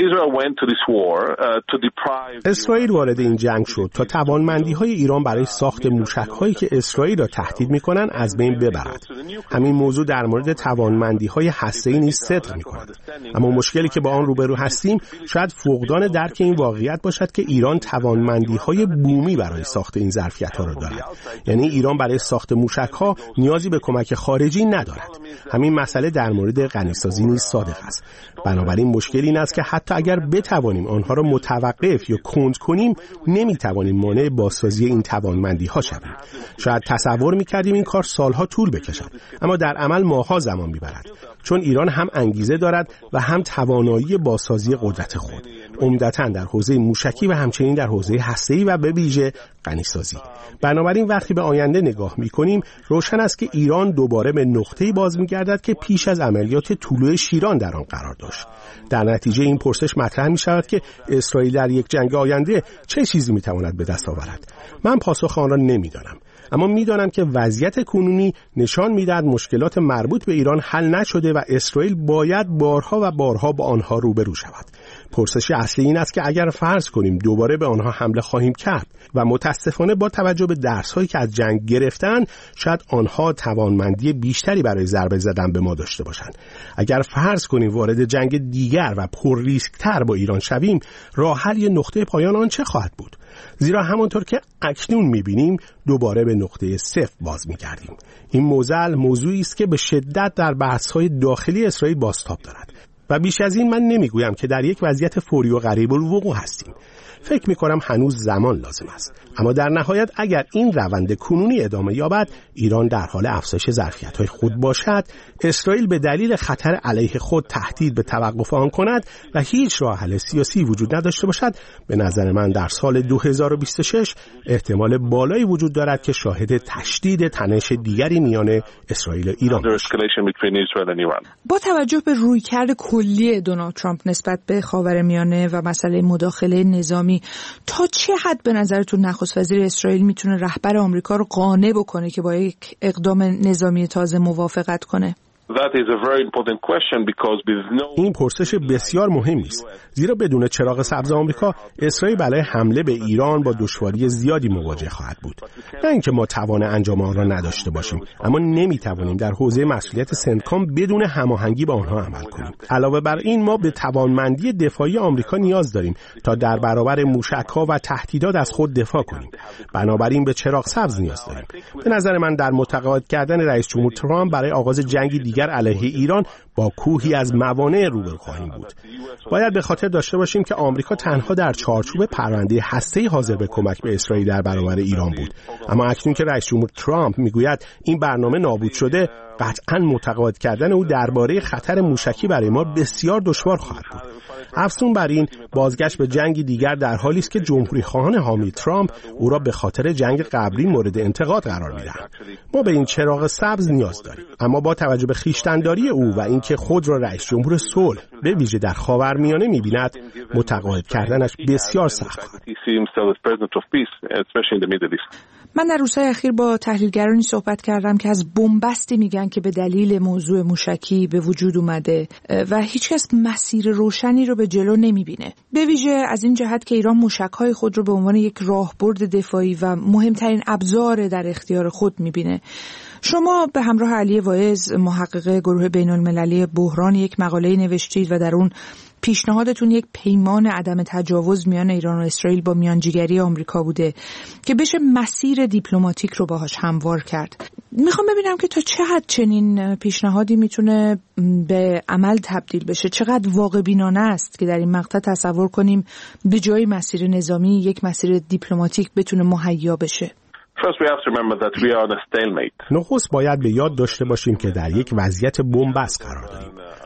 اسرائیل وارد این جنگ شد تا توانمندی‌های ایران برای ساخت موشک‌هایی که اسرائیل را تهدید می‌کنند از بین ببرد. همین موضوع در مورد توانمندی‌های هسته‌ای نیز صدق می‌کند. اما مشکلی که با آن روبرو هستیم شاید فقدان درک این واقعیت باشد که ایران توانمندی‌های بومی برای ساخت این ظرفیت‌ها را دارد. یعنی ایران برای ساخت موشک‌ها نیازی به کمک خارجی ندارد. همین مسئله در مورد غنی‌سازی نیز صادق است. بنابراین مشکل این است که حتی اگر بتوانیم آنها را متوقف یا کند کنیم، نمیتوانیم مانع بازسازی این توانمندی ها شویم. شاید تصور میکردیم این کار سالها طول بکشد، اما در عمل ماها زمان میبرد، چون ایران هم انگیزه دارد و هم توانایی بازسازی قدرت خود، عمدتاً در حوزه موشکی و همچنین در حوزه هسته‌ای و به ویژه غنی‌سازی. بنابراین وقتی به آینده نگاه می‌کنیم، روشن است که ایران دوباره به نقطه‌ای باز می‌گردد که پیش از عملیات طلوع شیران در آن قرار داشت. در نتیجه این پرسش مطرح می‌شود که اسرائیل در یک جنگ آینده چه چیزی می‌تواند به دست آورد. من پاسخ آن را نمی‌دانم، اما می‌دانم که وضعیت کنونی نشان می‌دهد مشکلات مربوط به ایران حل نشده و اسرائیل باید بارها و بارها با آنها روبرو شود. پرسش اصلی این است که اگر فرض کنیم دوباره به آنها حمله خواهیم کرد و متاسفانه با توجه به درس‌هایی که از جنگ گرفتن، شاید آنها توانمندی بیشتری برای ضربه زدن به ما داشته باشند. اگر فرض کنیم وارد جنگ دیگر و پر ریسک‌تر با ایران شویم، راه حل یه نقطه پایان آن چه خواهد بود؟ زیرا همانطور که اکنون می‌بینیم دوباره به نقطه صفر باز می‌گردیم. این موضوع موضوعی است که به شدت در بحث‌های داخلی اسرائیل بازتاب دارد و بیش از این من نمیگویم که در یک وضعیت فوری و غریب الوقوع هستیم. فکر میکنم هنوز زمان لازم است، اما در نهایت اگر این روند کنونی ادامه یابد، ایران در حال افزایش ظرفیت‌های خود باشد، اسرائیل به دلیل خطر علیه خود تهدید به توقف آن کند و هیچ راه حل سیاسی وجود نداشته باشد، به نظر من در سال دو هزار و بیست و شش احتمال بالایی وجود دارد که شاهد تشدید تنش دیگری میان اسرائیل و ایران باشیم. با توجه به رویکرد کلی دونالد ترامپ نسبت به خاورمیانه و مسئله مداخله نظامی، تا چه حد به نظرتون نخست وزیر اسرائیل میتونه رهبر آمریکا رو قانع بکنه که با یک اقدام نظامی تازه موافقت کنه؟ این پرسش بسیار مهمی است، زیرا بدون چراغ سبز آمریکا اسرائیل برای حمله به ایران با دشواری زیادی مواجه خواهد بود. نه اینکه ما توان انجام آن را نداشته باشیم، اما نمیتوانیم در حوزه مسئولیت سنتکام بدون هماهنگی با آنها عمل کنیم. علاوه بر این ما به توانمندی دفاعی آمریکا نیاز داریم تا در برابر موشک‌ها و تهدیدات از خود دفاع کنیم. بنابراین به چراغ سبز نیاز داریم. به نظر من در متقاعد کردن رئیس جمهور ترامپ برای آغاز جنگی دیگر علیه ایران با کوهی از موانع روبرو خواهیم بود. باید به خاطر داشته باشیم که آمریکا تنها در چارچوب پرونده هسته‌ای حاضر به کمک به اسرائیل در برابر ایران بود، اما اکنون که رئیس جمهور ترامپ میگوید این برنامه نابود شده، قطعاً متقاعد کردن او درباره خطر موشکی برای ما بسیار دشوار خواهد بود. افزون بر این، بازگشت به جنگی دیگر در حالی است که جمهوری خواهان حامی ترامپ او را به خاطر جنگ قبلی مورد انتقاد قرار می‌دهند. ما به این چراغ سبز نیاز داریم، اما با توجه به خویشتن‌داری او و اینکه خود را رئیس جمهور صلح به ویژه در خاورمیانه می‌بیند، متقاعد کردنش بسیار سخت خواهد. من در روزهای اخیر با تحلیلگرانی صحبت کردم که از بنبستی میگن که به دلیل موضوع موشکی به وجود اومده و هیچکس مسیر روشنی رو به جلو نمیبینه. به ویژه از این جهت که ایران موشک‌های خود رو به عنوان یک راهبرد دفاعی و مهمترین ابزار در اختیار خود میبینه. شما به همراه علی واعظ، محقق گروه بین‌المللی بحران، یک مقاله نوشتید و در اون پیشنهادتون یک پیمان عدم تجاوز میان ایران و اسرائیل با میانجیگری آمریکا بوده که بشه مسیر دیپلماتیک رو باهاش هموار کرد. میخوام ببینم که تا چه حد چنین پیشنهادی میتونه به عمل تبدیل بشه، چقدر واقع بینانه است که در این مقطع تصور کنیم به جای مسیر نظامی یک مسیر دیپلماتیک بتونه مهیا بشه. نخست باید به یاد داشته باشیم که در یک وضعیت بنبست قرار داریم.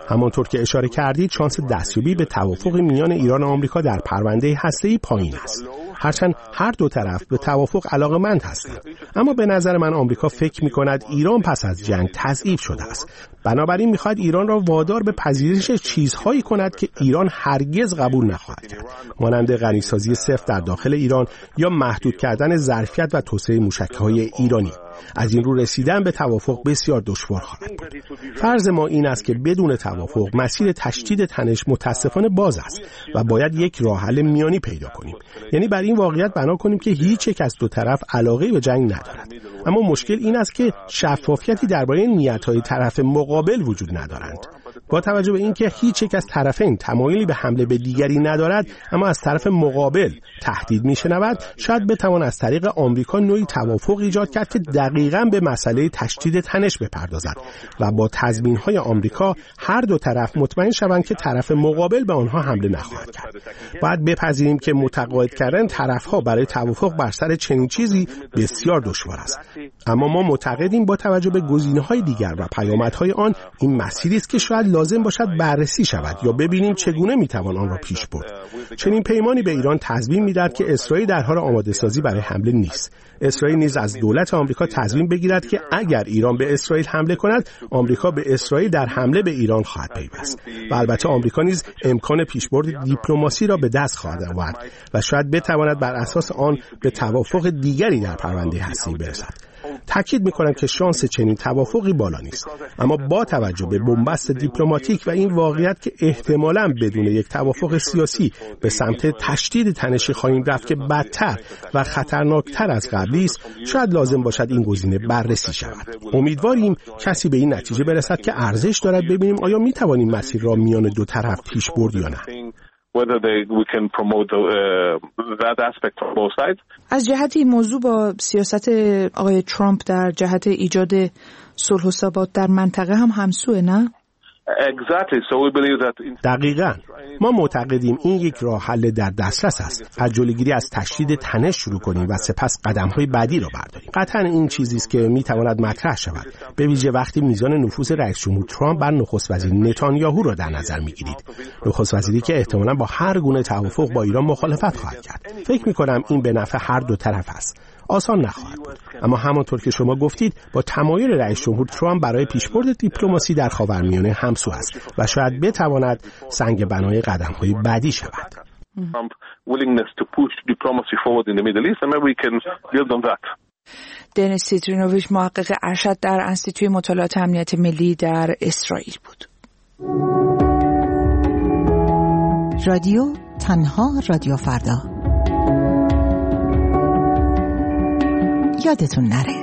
همانطور که اشاره کردید شانس دستیابی به توافق میان ایران و آمریکا در پرونده هسته‌ای پایین است. هرچند هر دو طرف به توافق علاقه‌مند هستند، اما به نظر من آمریکا فکر می‌کند ایران پس از جنگ تضعیف شده است. بنابراین می‌خواهد ایران را وادار به پذیرش چیزهایی کند که ایران هرگز قبول نخواهد کرد، مانند غنیسازی صفر در داخل ایران یا محدود کردن ظرفیت و توسعه موشک‌های ایرانی. از این رو رسیدن به توافق بسیار دشوار خواهد بود. فرض ما این است که بدون توافق مسیر تشدید تنش متاسفانه باز است و باید یک راه حل میانی پیدا کنیم. یعنی بر این واقعیت بنا کنیم که هیچ یک از دو طرف علاقه به جنگ ندارد. اما مشکل این است که شفافیتی درباره نیت‌های طرف مقابل وجود ندارند. با توجه به اینکه هیچ یک از طرفین تمایلی به حمله به دیگری ندارد، اما از طرف مقابل تهدید می‌شنود، شاید بتوان از طریق آمریکا نوعی توافق ایجاد کرد که دقیقاً به مسئله تشدید تنش بپردازد و با تضمین‌های آمریکا هر دو طرف مطمئن شوند که طرف مقابل به آنها حمله نخواهد کرد. باید بپذیریم که متقاعد کردن طرف‌ها برای توافق بر سر چنین چیزی بسیار دشوار است. اما ما معتقدیم با توجه به گزینه‌های دیگر و پیامدهای آن این مسیری است که شاید لازم باشد بررسی شود یا ببینیم چگونه میتوان آن را پیش برد. چنین پیمانی به ایران تضمین میدهد که اسرائیل در حال آماده سازی برای حمله نیست. اسرائیل نیز از دولت آمریکا تضمین بگیرد که اگر ایران به اسرائیل حمله کند، آمریکا به اسرائیل در حمله به ایران خواهد پیوست. و البته آمریکا نیز امکان پیشبرد دیپلماسی را به دست خواهد آورد و شاید بتواند بر اساس آن به توافق دیگری در پرونده هسته‌ای برسد. تاکید می‌کنم که شانس چنین توافقی بالا نیست، اما با توجه به بنبست دیپلماتیک و این واقعیت که احتمالاً بدون یک توافق سیاسی به سمت تشدید تنش خواهیم رفت که بدتر و خطرناکتر از قبلی است، شاید لازم باشد این گزینه بررسی شود. امیدواریم کسی به این نتیجه برسد که ارزش دارد ببینیم آیا می‌توانیم مسیر را میان دو طرف پیش برد یا نه. whether they, we can promote the, uh, that aspect from both sides. از جهت این موضوع با سیاست آقای ترامپ در جهت ایجاد صلح و ثبات در منطقه هم همسوه، نه؟ Exactly. So we believe that in... دقیقاً. ما معتقدیم این یک راه حل در دسترس است. از جلوگیری از تشدید تنش شروع کنیم و سپس قدم‌های بعدی را برداریم. قطعاً این چیزی است که می‌تواند مطرح شود. به ویژه وقتی میزان نفوذ رئیس جمهور ترامپ بر نخست وزیر نتانیاهو را در نظر می‌گیرید. نخست وزیری که احتمالاً با هر گونه توافق با ایران مخالفت خواهد کرد. فکر می‌کنم این به نفع هر دو طرف است. آسان نخواهد بود، اما همانطور که شما گفتید با تمایل رئیس جمهور ترامپ برای پیشبرد دیپلماسی در خاورمیانه همسو است و شاید بتواند سنگ بنای قدم‌های بعدی شود. دنیس سیترینوویچ، محقق ارشد در انستیتوی مطالعات امنیت ملی در اسرائیل بود. رادیو تنها رادیو فردا. یادتون نره.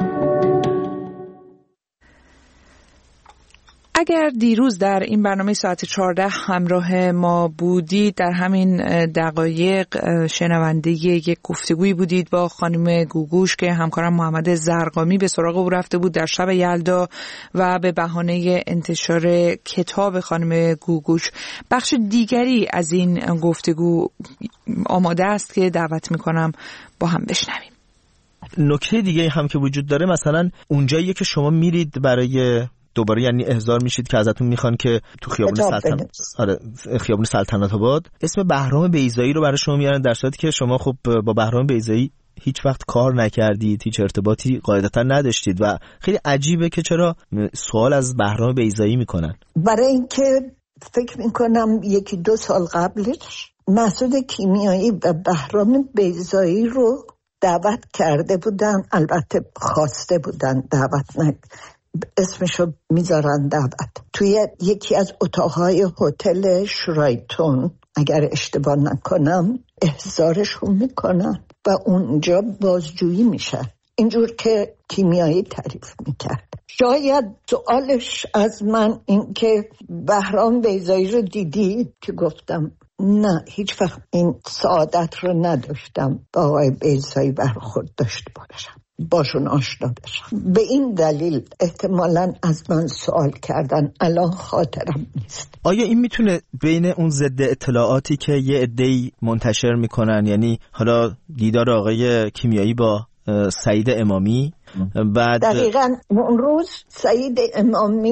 اگر دیروز در این برنامه ساعت چهارده همراه ما بودید، در همین دقایق شنونده یک گفتگویی بودید با خانم گوگوش که همکارم محمد زرقامی به سراغ او رفته بود در شب یلدا و به بهانه انتشار کتاب خانم گوگوش بخش دیگری از این گفتگو آماده است که دعوت میکنم با هم بشنویم. نکته دیگه هم که وجود داره، مثلا اونجایی که شما میرید برای دوباره یعنی احضار میشید که ازتون میخوان که تو خیابون سلطنت آره خیابون سلطنت آباد اسم بهرام بیضایی رو برای شما میارن، در صورتی که شما خب با بهرام بیضایی هیچ وقت کار نکردید، هیچ ارتباطی قاعدتا نداشتید و خیلی عجیبه که چرا سوال از بهرام بیضایی میکنن. برای اینکه فکر میکنم یکی دو سال قبلش مسعود کیمیایی و بهرام بیضایی رو دعوت کرده بودن، البته خواسته بودن، دعوت نه اسمشو میذارن دعوت، توی یکی از اتاقهای هتل شرایتون اگر اشتباه نکنم احضارشون میکنن و اونجا بازجویی میشه، اینجور که کیمیایی تعریف میکرد. شاید سوالش از من این که بهرام بیضایی رو دیدی، که گفتم نه هیچ وقت این سعادت رو نداشتم با آقای بیضایی برخورد داشته باشم، باشون آشنا بشم. به این دلیل احتمالاً از من سوال کردن، الان خاطرم نیست. آیا این میتونه بین اون ضد اطلاعاتی که یه عده‌ای منتشر میکنن، یعنی حالا دیدار آقای کیمیایی با سعید امامی، بعد دقیقاً اون روز سعید امامی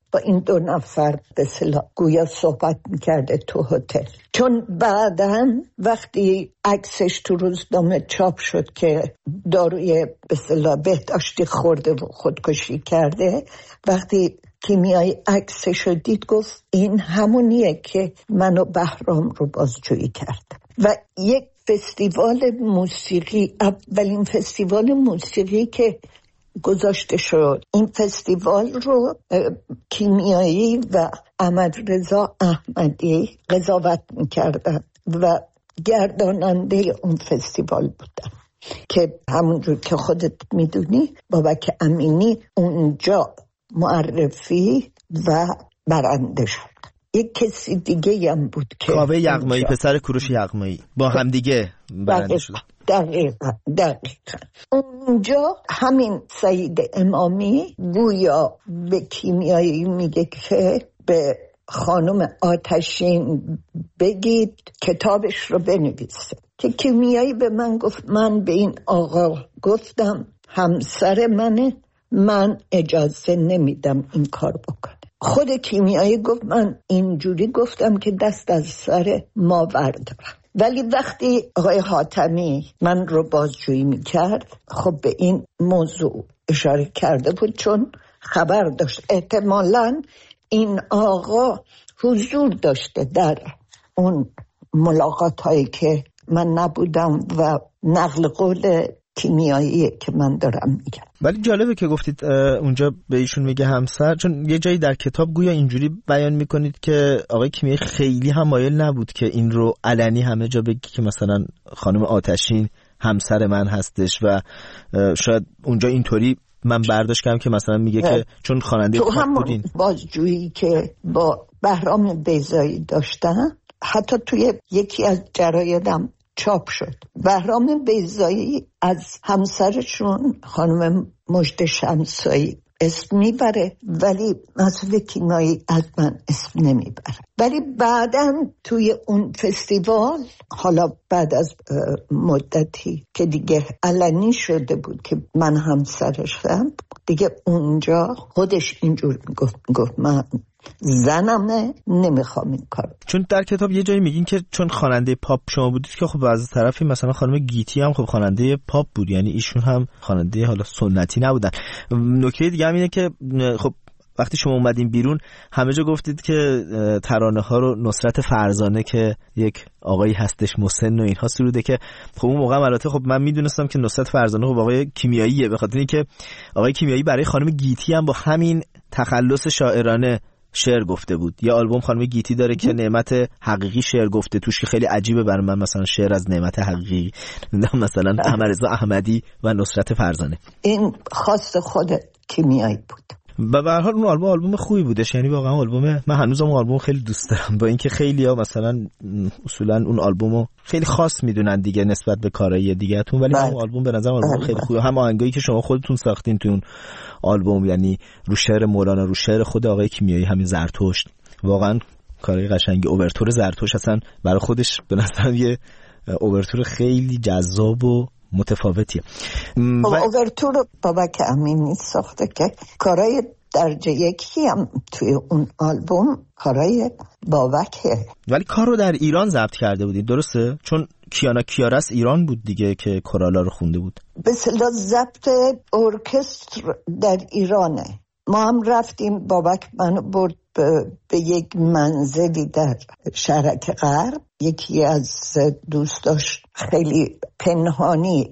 با این دو نفر به اصطلاح گویا صحبت میکرده تو هتل. چون بعداً وقتی عکسش تو روزنامه چاپ شد که داروی به اصطلاح بهداشتی خورده و خودکشی کرده، وقتی کیمیایی عکسش رو دید گفت این همونیه که منو بهرام رو بازجویی کرد. و یک فستیوال موسیقی، اولین فستیوال موسیقی که گذاشته شد، این فستیوال رو کیمیایی و احمدرضا احمدی قضاوت میکردن و گرداننده اون فستیوال بودن که همونجور که خودت میدونی بابک امینی اونجا معرفی و برنده شد. یک کسی دیگه هم بود که کاوه یغمایی، پسر کوروش یغمایی، با هم دیگه برنده شد. دقیقا دقیقا اونجا همین سعید امامی گویا به کیمیایی میگه که به خانم آتشین بگید کتابش رو بنویسه، که کیمیایی به من گفت من به این آقا گفتم همسر منه، من اجازه نمیدم این کار بکنه. خود کیمیایی گفت من اینجوری گفتم که دست از سر ما بردارم. ولی وقتی آقای حاتمی من رو بازجویی میکرد خب به این موضوع اشاره کرده بود، چون خبر داشت احتمالاً این آقا حضور داشته در اون ملاقات هایی که من نبودم و نقل قول کیمیایی که من دارم میگم. ولی جالبه که گفتید اونجا به ایشون میگه همسر، چون یه جایی در کتاب گویا اینجوری بیان میکنید که آقای کیمیایی خیلی هم مایل نبود که این رو علنی همه جا بگی که مثلا خانم آتشین همسر من هستش و شاید اونجا اینطوری من برداشت کردم که مثلا میگه که چون خواننده تو هم بودین. بازجویی که با بهرام بیضایی داشتن حتی توی یکی از جرایدم چاپ شد، بهرام بیضایی از همسرشون خانم مژده شمسایی اسم میبره ولی مسئول کیمیایی از من اسم نمیبره. ولی بعداً توی اون فستیوال، حالا بعد از مدتی که دیگه علنی شده بود که من همسرشم، دیگه اونجا خودش اینجور میگفت گفت من زنمه نمیخوام این کار. چون در کتاب یه جایی میگین که چون خواننده پاپ شما بودید که خب از طرفی مثلا خانم گیتی هم خب خواننده پاپ بود، یعنی ایشون هم خواننده حالا سنتی نبودن. نکته دیگه هم اینه که خب وقتی شما اومدین بیرون همه جا گفتید که ترانه ها رو نصرت فرزانه که یک آقایی هستش مسن و اینها سروده، که خب اون موقع البته خب من میدونستم که نصرت فرزانه خب آقای کیمیاییه، به خاطر اینکه آقای کیمیایی برای خانم گیتی هم با همین تخلص شاعرانه شعر گفته بود. یه آلبوم خانم گیتی داره که نعمت حقیقی شعر گفته توش، که خیلی عجیبه برای من مثلا شعر از نعمت حقیقی مثلا احمدرضا احمدی و نصرت فرزانه. این خاص خود کیمیایی بود و به هر حال اون آلبوم آلبوم خوبی بودش، یعنی واقعا آلبوم من هنوزم اون آلبوم خیلی دوست دارم، با اینکه خیلی‌ها مثلا اصولا اون آلبومو خیلی خاص میدونن دیگه نسبت به کارهای دیگه‌تون، ولی اون آلبوم به نظر آلبوم خیلی خوبه. هم آهنگایی که شما خودتون ساختین تو اون آلبوم، یعنی رو شعر مولانا، رو شعر خود آقای کیمیایی، همین زرتشت، واقعا کارهای قشنگی. اوورتور زرتشت اصلا برای خودش به نظر یه اوورتور خیلی جذاب و متفاوتیه. و اوورتور بابک امینی ساخته که کارهای درجه یکی هم توی اون آلبوم کارهای بابکه. ولی کار رو در ایران ضبط کرده بودید درسته؟ چون کیانا کیارس ایران بود دیگه که کورالا رو خونده بود. به اصطلاح ضبط ارکستر در ایرانه. ما هم رفتیم، بابک منو برد به, به یک منزلی در شرق غرب، یکی از دوستاش خیلی پنهانی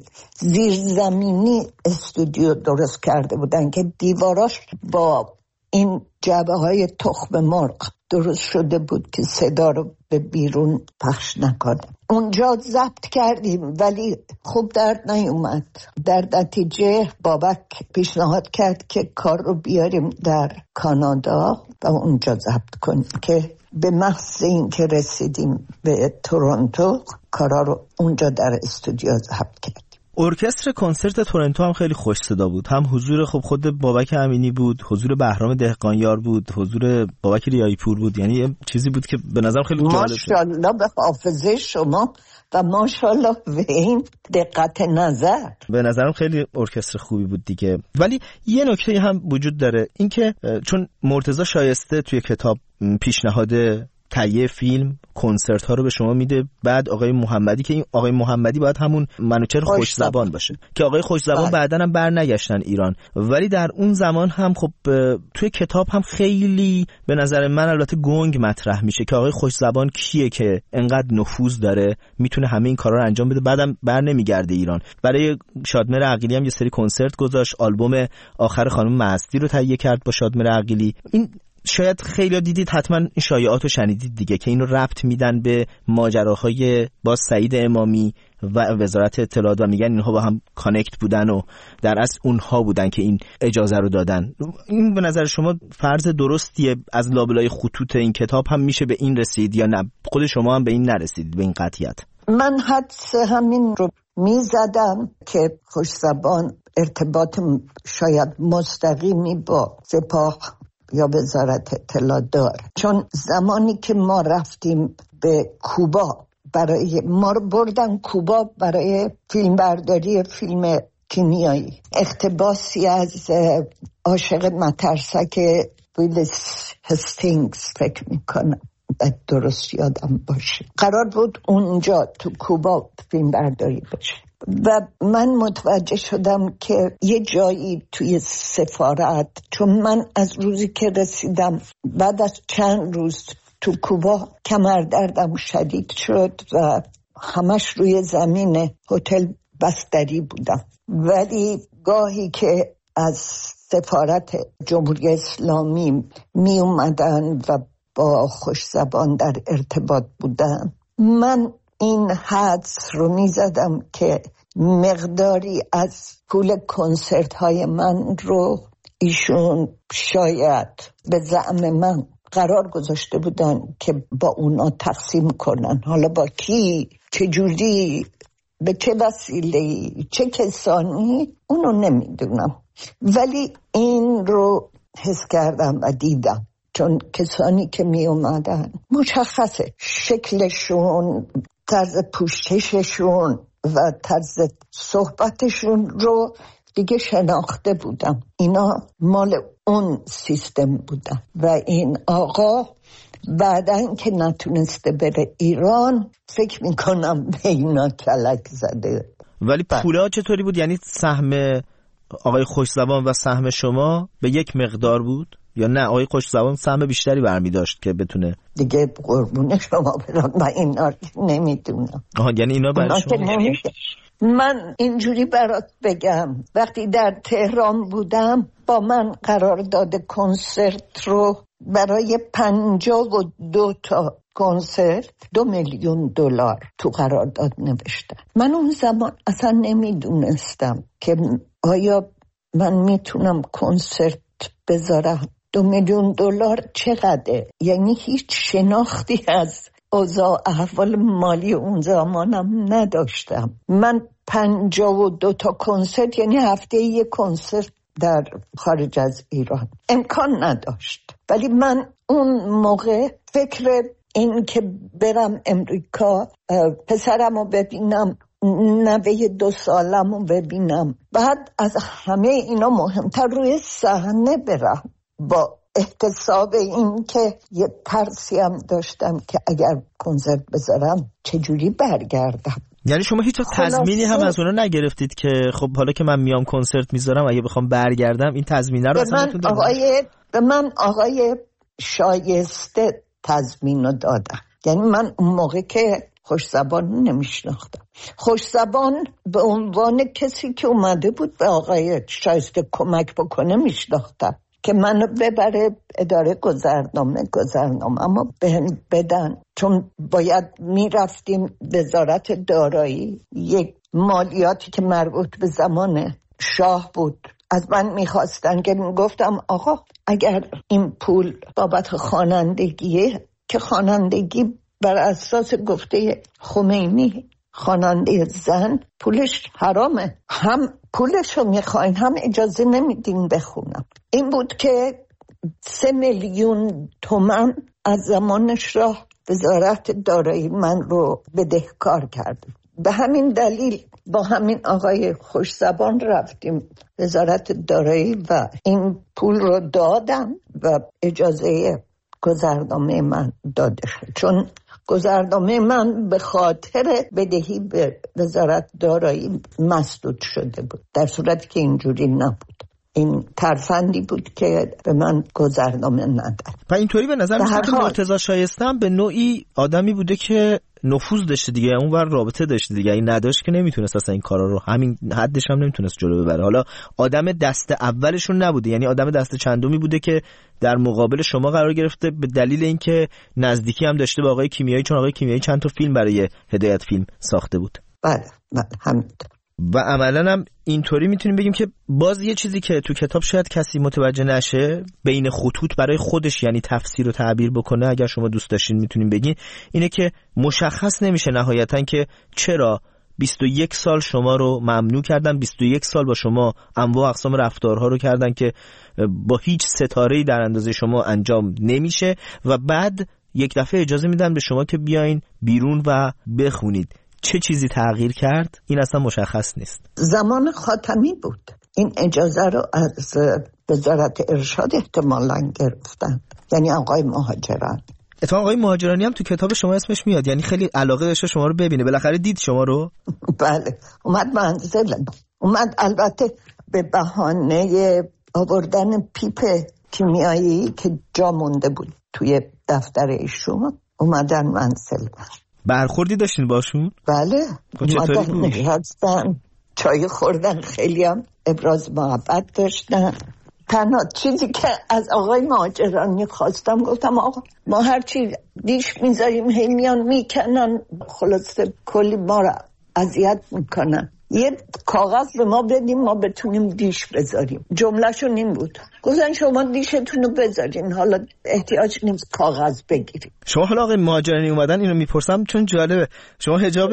زیرزمینی استودیو درست کرده بودن که دیواراش با این جعبه های تخم مرغ درست شده بود که صدا رو به بیرون پخش نکنه. اونجا ضبط کردیم ولی خوب درد نیومد. در نتیجه بابک پیشنهاد کرد که کار رو بیاریم در کانادا و اونجا ضبط کنیم، که به محض این که رسیدیم به تورنتو کارا رو اونجا در استودیو ضبط کردیم. ارکستر کنسرت تورنتو هم خیلی خوش صدا بود، هم حضور خب خود بابک امینی بود، حضور بهرام دهقانیار بود، حضور بابک ریایی پور بود، یعنی چیزی بود که به نظرم خیلی جالب شد. ماشاءالله به حافظه شما و ماشاءالله به این دقت نظر. به نظرم خیلی ارکستر خوبی بود دیگه. ولی یه نکته هم وجود داره، اینکه چون مرتضی شایسته توی کتاب پیشنهاد تهیه فیلم کنسرت ها رو به شما میده، بعد آقای محمدی که این آقای محمدی باید همون منوچهر خوش زبان باشه که آقای خوش زبان بعدن هم برنگشتن ایران، ولی در اون زمان هم خب توی کتاب هم خیلی به نظر من البته گنگ مطرح میشه که آقای خوش زبان کیه که انقدر نفوذ داره میتونه همه این کارا رو انجام بده، بعدم بر نمیگرده ایران. برای شادمهر عقیلی هم یه سری کنسرت گذاشت، آلبوم آخر خانم مهستی رو تهیه کرد با شادمهر عقیلی. این شاید خیلی دیدید، حتما این شایعات رو شنیدید دیگه که اینو ربط میدن به ماجراهای با سعید امامی و وزارت اطلاعات و میگن اینها با هم کانکت بودن و در اصل اونها بودن که این اجازه رو دادن. این به نظر شما فرض درستیه از لابلای خطوط این کتاب هم میشه به این رسید یا نه خود شما هم به این نرسیدید به این قطعیت؟ من حدس همین رو میزدم که خوش زبان ارتباط شاید مستقیمی با سپاه یا وزارت اطلاعات داره، چون زمانی که ما رفتیم به کوبا برای ما رو بردن کوبا برای فیلم برداری فیلم کیمیایی، اقتباسی از عاشق مترسک ویلیس هستینگز فکر میکنم درست یادم باشه، قرار بود اونجا تو کوبا فیلم برداری بشه و من متوجه شدم که یه جایی توی سفارت، چون من از روزی که رسیدم بعد از چند روز تو کوبا کمر دردم شدید شد و همش روی زمین هتل بستری بودم، ولی گاهی که از سفارت جمهوری اسلامی می اومدن و با خوش زبان در ارتباط بودن، من این حدس رو می زدم که مقداری از پول کنسرت های من رو ایشون شاید به زعم من قرار گذاشته بودن که با اونا تقسیم کنن، حالا با کی، چه جوری، به چه وسیله، چه کسانی، اونو نمیدونم، ولی این رو حس کردم و دیدم، چون کسانی که می اومدن مشخصه شکلشون، طرز پوشششون و طرز صحبتشون رو دیگه شناخته بودم، اینا مال اون سیستم بودن و این آقا بعدن که نتونسته بره ایران فکر میکنم به اینا کلک زده. ولی پولا چطوری بود؟ یعنی سهم آقای خوش زبان و سهم شما به یک مقدار بود یا نه آقای خوش زبان سهم بیشتری برمی داشت که بتونه؟ دیگه قربون شما برام من اینا نمیدونم. آها، یعنی اینا برای شما من اینجوری برات بگم، وقتی در تهران بودم با من قرار داده کنسرت رو برای پنجاه و دو تا کنسرت دو میلیون دلار تو قرارداد نوشتم. من اون زمان اصلا نمیدونستم که آیا من میتونم کنسرت بذارم. دو میلیون دلار چقدره؟ یعنی هیچ شناختی از اوضاع احوال مالی اون زمانم نداشتم. من پنجاه و دو تا کنسرت، یعنی هفته یک کنسرت در خارج از ایران امکان نداشت، ولی من اون موقع فکر این که برم امریکا پسرم رو ببینم، نوه دو سالم رو ببینم، بعد از همه اینا مهمتر روی صحنه برم، با احتساب این که یه ترسی هم داشتم که اگر کنسرت بذارم چجوری برگردم. یعنی شما هیچ تضمینی هم از اونا نگرفتید که خب حالا که من میام کنسرت میذارم اگه بخوام برگردم این تضمینه رو اصلا نتون دادن؟ آقای به من آقای شایسته تضمین رو دادن. یعنی من اون موقع که خوش زبان نمیشناختم، خوش زبان به عنوان کسی که اومده بود به آقای شایسته کمک بکنه میشناختم که منو ببره اداره گذرنامه گذرنامه اما بهم بدن، چون باید میرفتیم وزارت دارایی، یک مالیاتی که مربوط به زمان شاه بود از من میخواستن که میگفتم آقا اگر این پول بابت خوانندگیه، که خوانندگی بر اساس گفته خمینی خواننده زن پولش حرامه، هم پولش رو میخواین هم اجازه نمیدین بخونم. این بود که سه میلیون تومن از زمان شاه وزارت دارایی من رو بدهکار کرد. به همین دلیل با همین آقای خوشزبان رفتیم وزارت دارایی و این پول رو دادم و اجازه گذرنامه من داده شد، چون گذرنامه من به خاطر بدهی به وزارت دارایی مسدود شده بود، در صورتی که اینجوری نبود. این ترفندی بود که به من گذرنامه نداد. و اینطوری به نظر میاد که مرتضی شایسته به نوعی آدمی بوده که نفوذ داشته دیگه، اونور رابطه داشته دیگه، این نداشت که نمیتونست اصلا این کارا رو، همین حدش هم نمیتونست جلو ببره. حالا آدم دست اولشون نبوده، یعنی آدم دست چندمی بوده که در مقابل شما قرار گرفته به دلیل اینکه نزدیکی هم داشته با آقای کیمیایی، چون آقای کیمیایی چند تا فیلم برای هدایت فیلم ساخته بود. بله بله همینطور. و عملاً هم اینطوری میتونیم بگیم که باز یه چیزی که تو کتاب شاید کسی متوجه نشه، بین خطوط برای خودش یعنی تفسیر و تعبیر بکنه، اگر شما دوست داشتین میتونیم بگین، اینه که مشخص نمیشه نهایتاً که چرا بیست و یک سال شما رو ممنوع کردن، بیست و یک سال با شما انواع اقسام رفتارها رو کردن که با هیچ ستاره‌ای در اندازه شما انجام نمیشه و بعد یک دفعه اجازه میدن به شما که بیاین بیرون و بخونید. چه چیزی تغییر کرد؟ این اصلا مشخص نیست. زمان خاتمی بود. این اجازه رو از وزارت ارشاد احتمالاً گرفتن، یعنی آقای مهاجرانی. اتفاقا آقای مهاجرانی هم تو کتاب شما اسمش میاد، یعنی خیلی علاقه داشته شما رو ببینه. بالاخره دید شما رو؟ بله، اومد منزلم. اومد البته به بهانه آوردن پیپ کیمیایی که جا مونده بود توی دفتر ایشون، اومدن منزل. برخوردی داشتین باشون؟ بله، اومدن نشستن چای خوردن، خیلی هم ابراز محبت داشتن. تنها چیزی که از آقای مهاجرانی خواستم، گفتم آقا ما هرچی دیش میذاریم هی میان میکنن، خلاصه کلی ما رو اذیت میکنن، یه کاغذ به ما بدیم ما بتونیم دیش بذاریم. جملهشون این بود، گفتن شما دیشتون رو بذارین، حالا احتیاج نیست کاغذ بگیریم. شما حالا آقای مهاجرانی اومدن اینو میپرسم چون جالبه، شما حجاب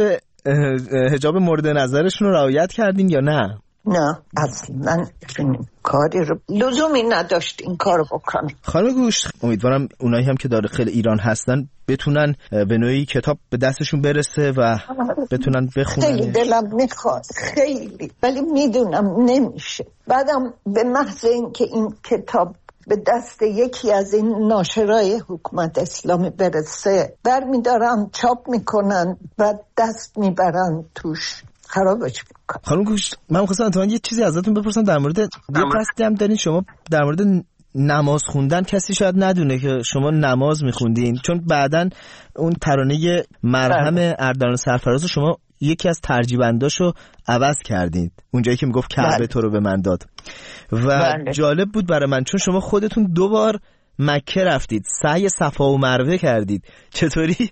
حجاب مورد نظرشون رو رعایت کردین یا نه؟ نه اصلا کاری رو لزومی نداشت این کارو بکنم. خانم گوش، امیدوارم اونایی هم که داخل ایران هستن بتونن به نوعی کتاب به دستشون برسه و بتونن بخونن. خیلی دلم میخواد خیلی، ولی میدونم نمیشه. بعدم به محض اینکه این کتاب به دست یکی از این ناشرای حکومت اسلامی برسه، برمیدارن چاپ میکنن و دست میبرن توش، خرابش میکنن. خانم گوش، من خواستم اتفاقا یه چیزی ازتون بپرسم در مورد یه فصلی هم دارین شما در مورد نماز خوندن. کسی شاید ندونه که شما نماز میخوندین، چون بعدن اون ترانه مرهم اردلان سرفراز شما یکی از ترجیبنداشو عوض کردید، اونجایی که میگفت کعبه تو رو به من داد و بله. جالب بود برای من چون شما خودتون دو بار مکه رفتید، سعی صفا و مروه کردید، چطوری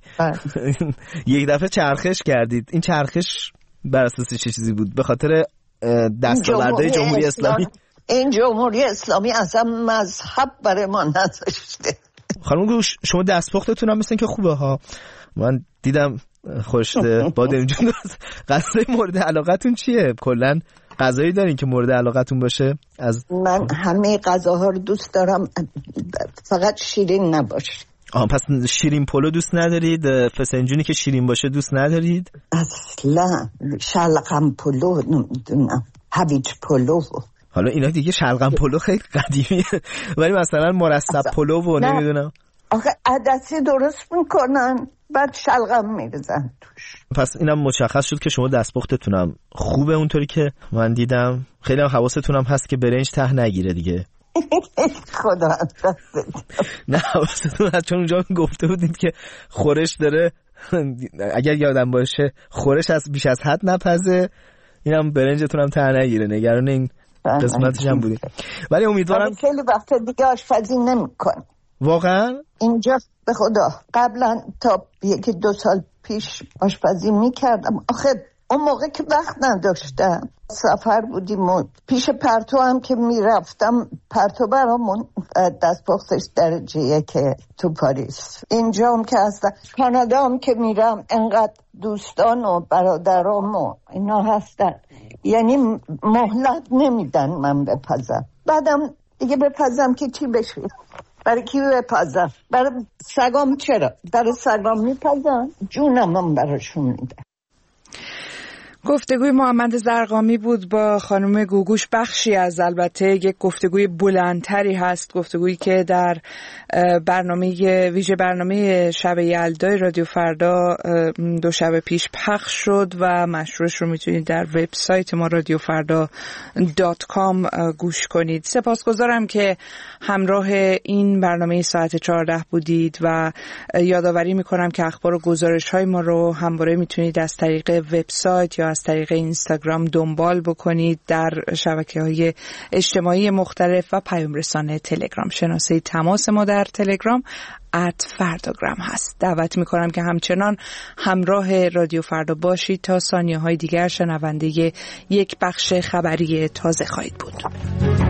یک دفعه چرخش کردید؟ این چرخش بر اساس چه چیزی بود؟ به خاطر دستاوردهای جمهوری اسلامی؟ این جمهوری اسلامی اصلا مذهب برای ما نذاشته. خانم گوش، شما دستپختتون هم مثل که خوبه ها، من دیدم خوشته. بادم جون، غذای مورد علاقتون چیه؟ کلا غذایی دارین که مورد علاقتون باشه؟ از من همه غذاها رو دوست دارم، فقط شیرین نباشه. آها، پس شیرین پلو دوست ندارید؟ فسنجونی که شیرین باشه دوست ندارید؟ اصلا شلغم پلو نمیدونم، هویج پلو. حالا اینا دیگه شلغم پلو خیلی قدیمیه، ولی مثلا مرسب پلو و نمیدونم. آخه عدسی درست میکنن بعد شلغم میرزن توش. پس اینم مشخص شد که شما دستپختتونم خوبه اونطوری که من دیدم. خیلی هم حواستونم هست که برنج ته نگیره دیگه. خدا نه حواستون هست، چون اونجا گفته بودید که خورش داره، اگر یادم باشه خورش از بیش از حد نپزه، اینم برنجتون هم ته نگیره، نگران این قسمتش هم بودید. ولی امیدوارم خیلی وقت دیگه آشپزی نمی‌کنم. واقعا اینجا به خدا قبلا تا یکی دو سال پیش آشپزی میکردم. آخه اون موقع که وقت نداشتم، سفر بودیم و پیش پرتو هم که میرفتم، پرتو برامون دستپختش درجه یکه تو پاریس. اینجا هم که هستم، کانادا هم که میرم، انقدر دوستان و برادرام و اینا هستن، یعنی مهلت نمیدن من بپزم. بعدم دیگه بپزم که چی بشه. برای کی بپزن؟ برای سگام چرا؟ برای سگام میپزن؟ جونم هم براشون میده. گفتگوی محمد زرقامی بود با خانم گوگوش. بخشی از البته یک گفتگوی بلندتری هست، گفتگویی که در برنامه ویژه برنامه شب یلدای رادیو فردا دو شب پیش پخش شد و مشروعش رو میتونید در وبسایت ما رادیو فردا دات کام گوش کنید. سپاسگزارم که همراه این برنامه ساعت چهارده بودید و یادآوری میکنم که اخبار و گزارش های ما رو همواره میتونید از طریق وبسایت یا از طریق اینستاگرام دنبال بکنید، در شبکه‌های اجتماعی مختلف و پیام رسانه تلگرام. شناسه تماس ما در تلگرام ات فرداگرام هست. دعوت میکنم که همچنان همراه رادیو فردا باشید تا ثانیه‌های دیگر شنونده یک بخش خبری تازه خواهید بود.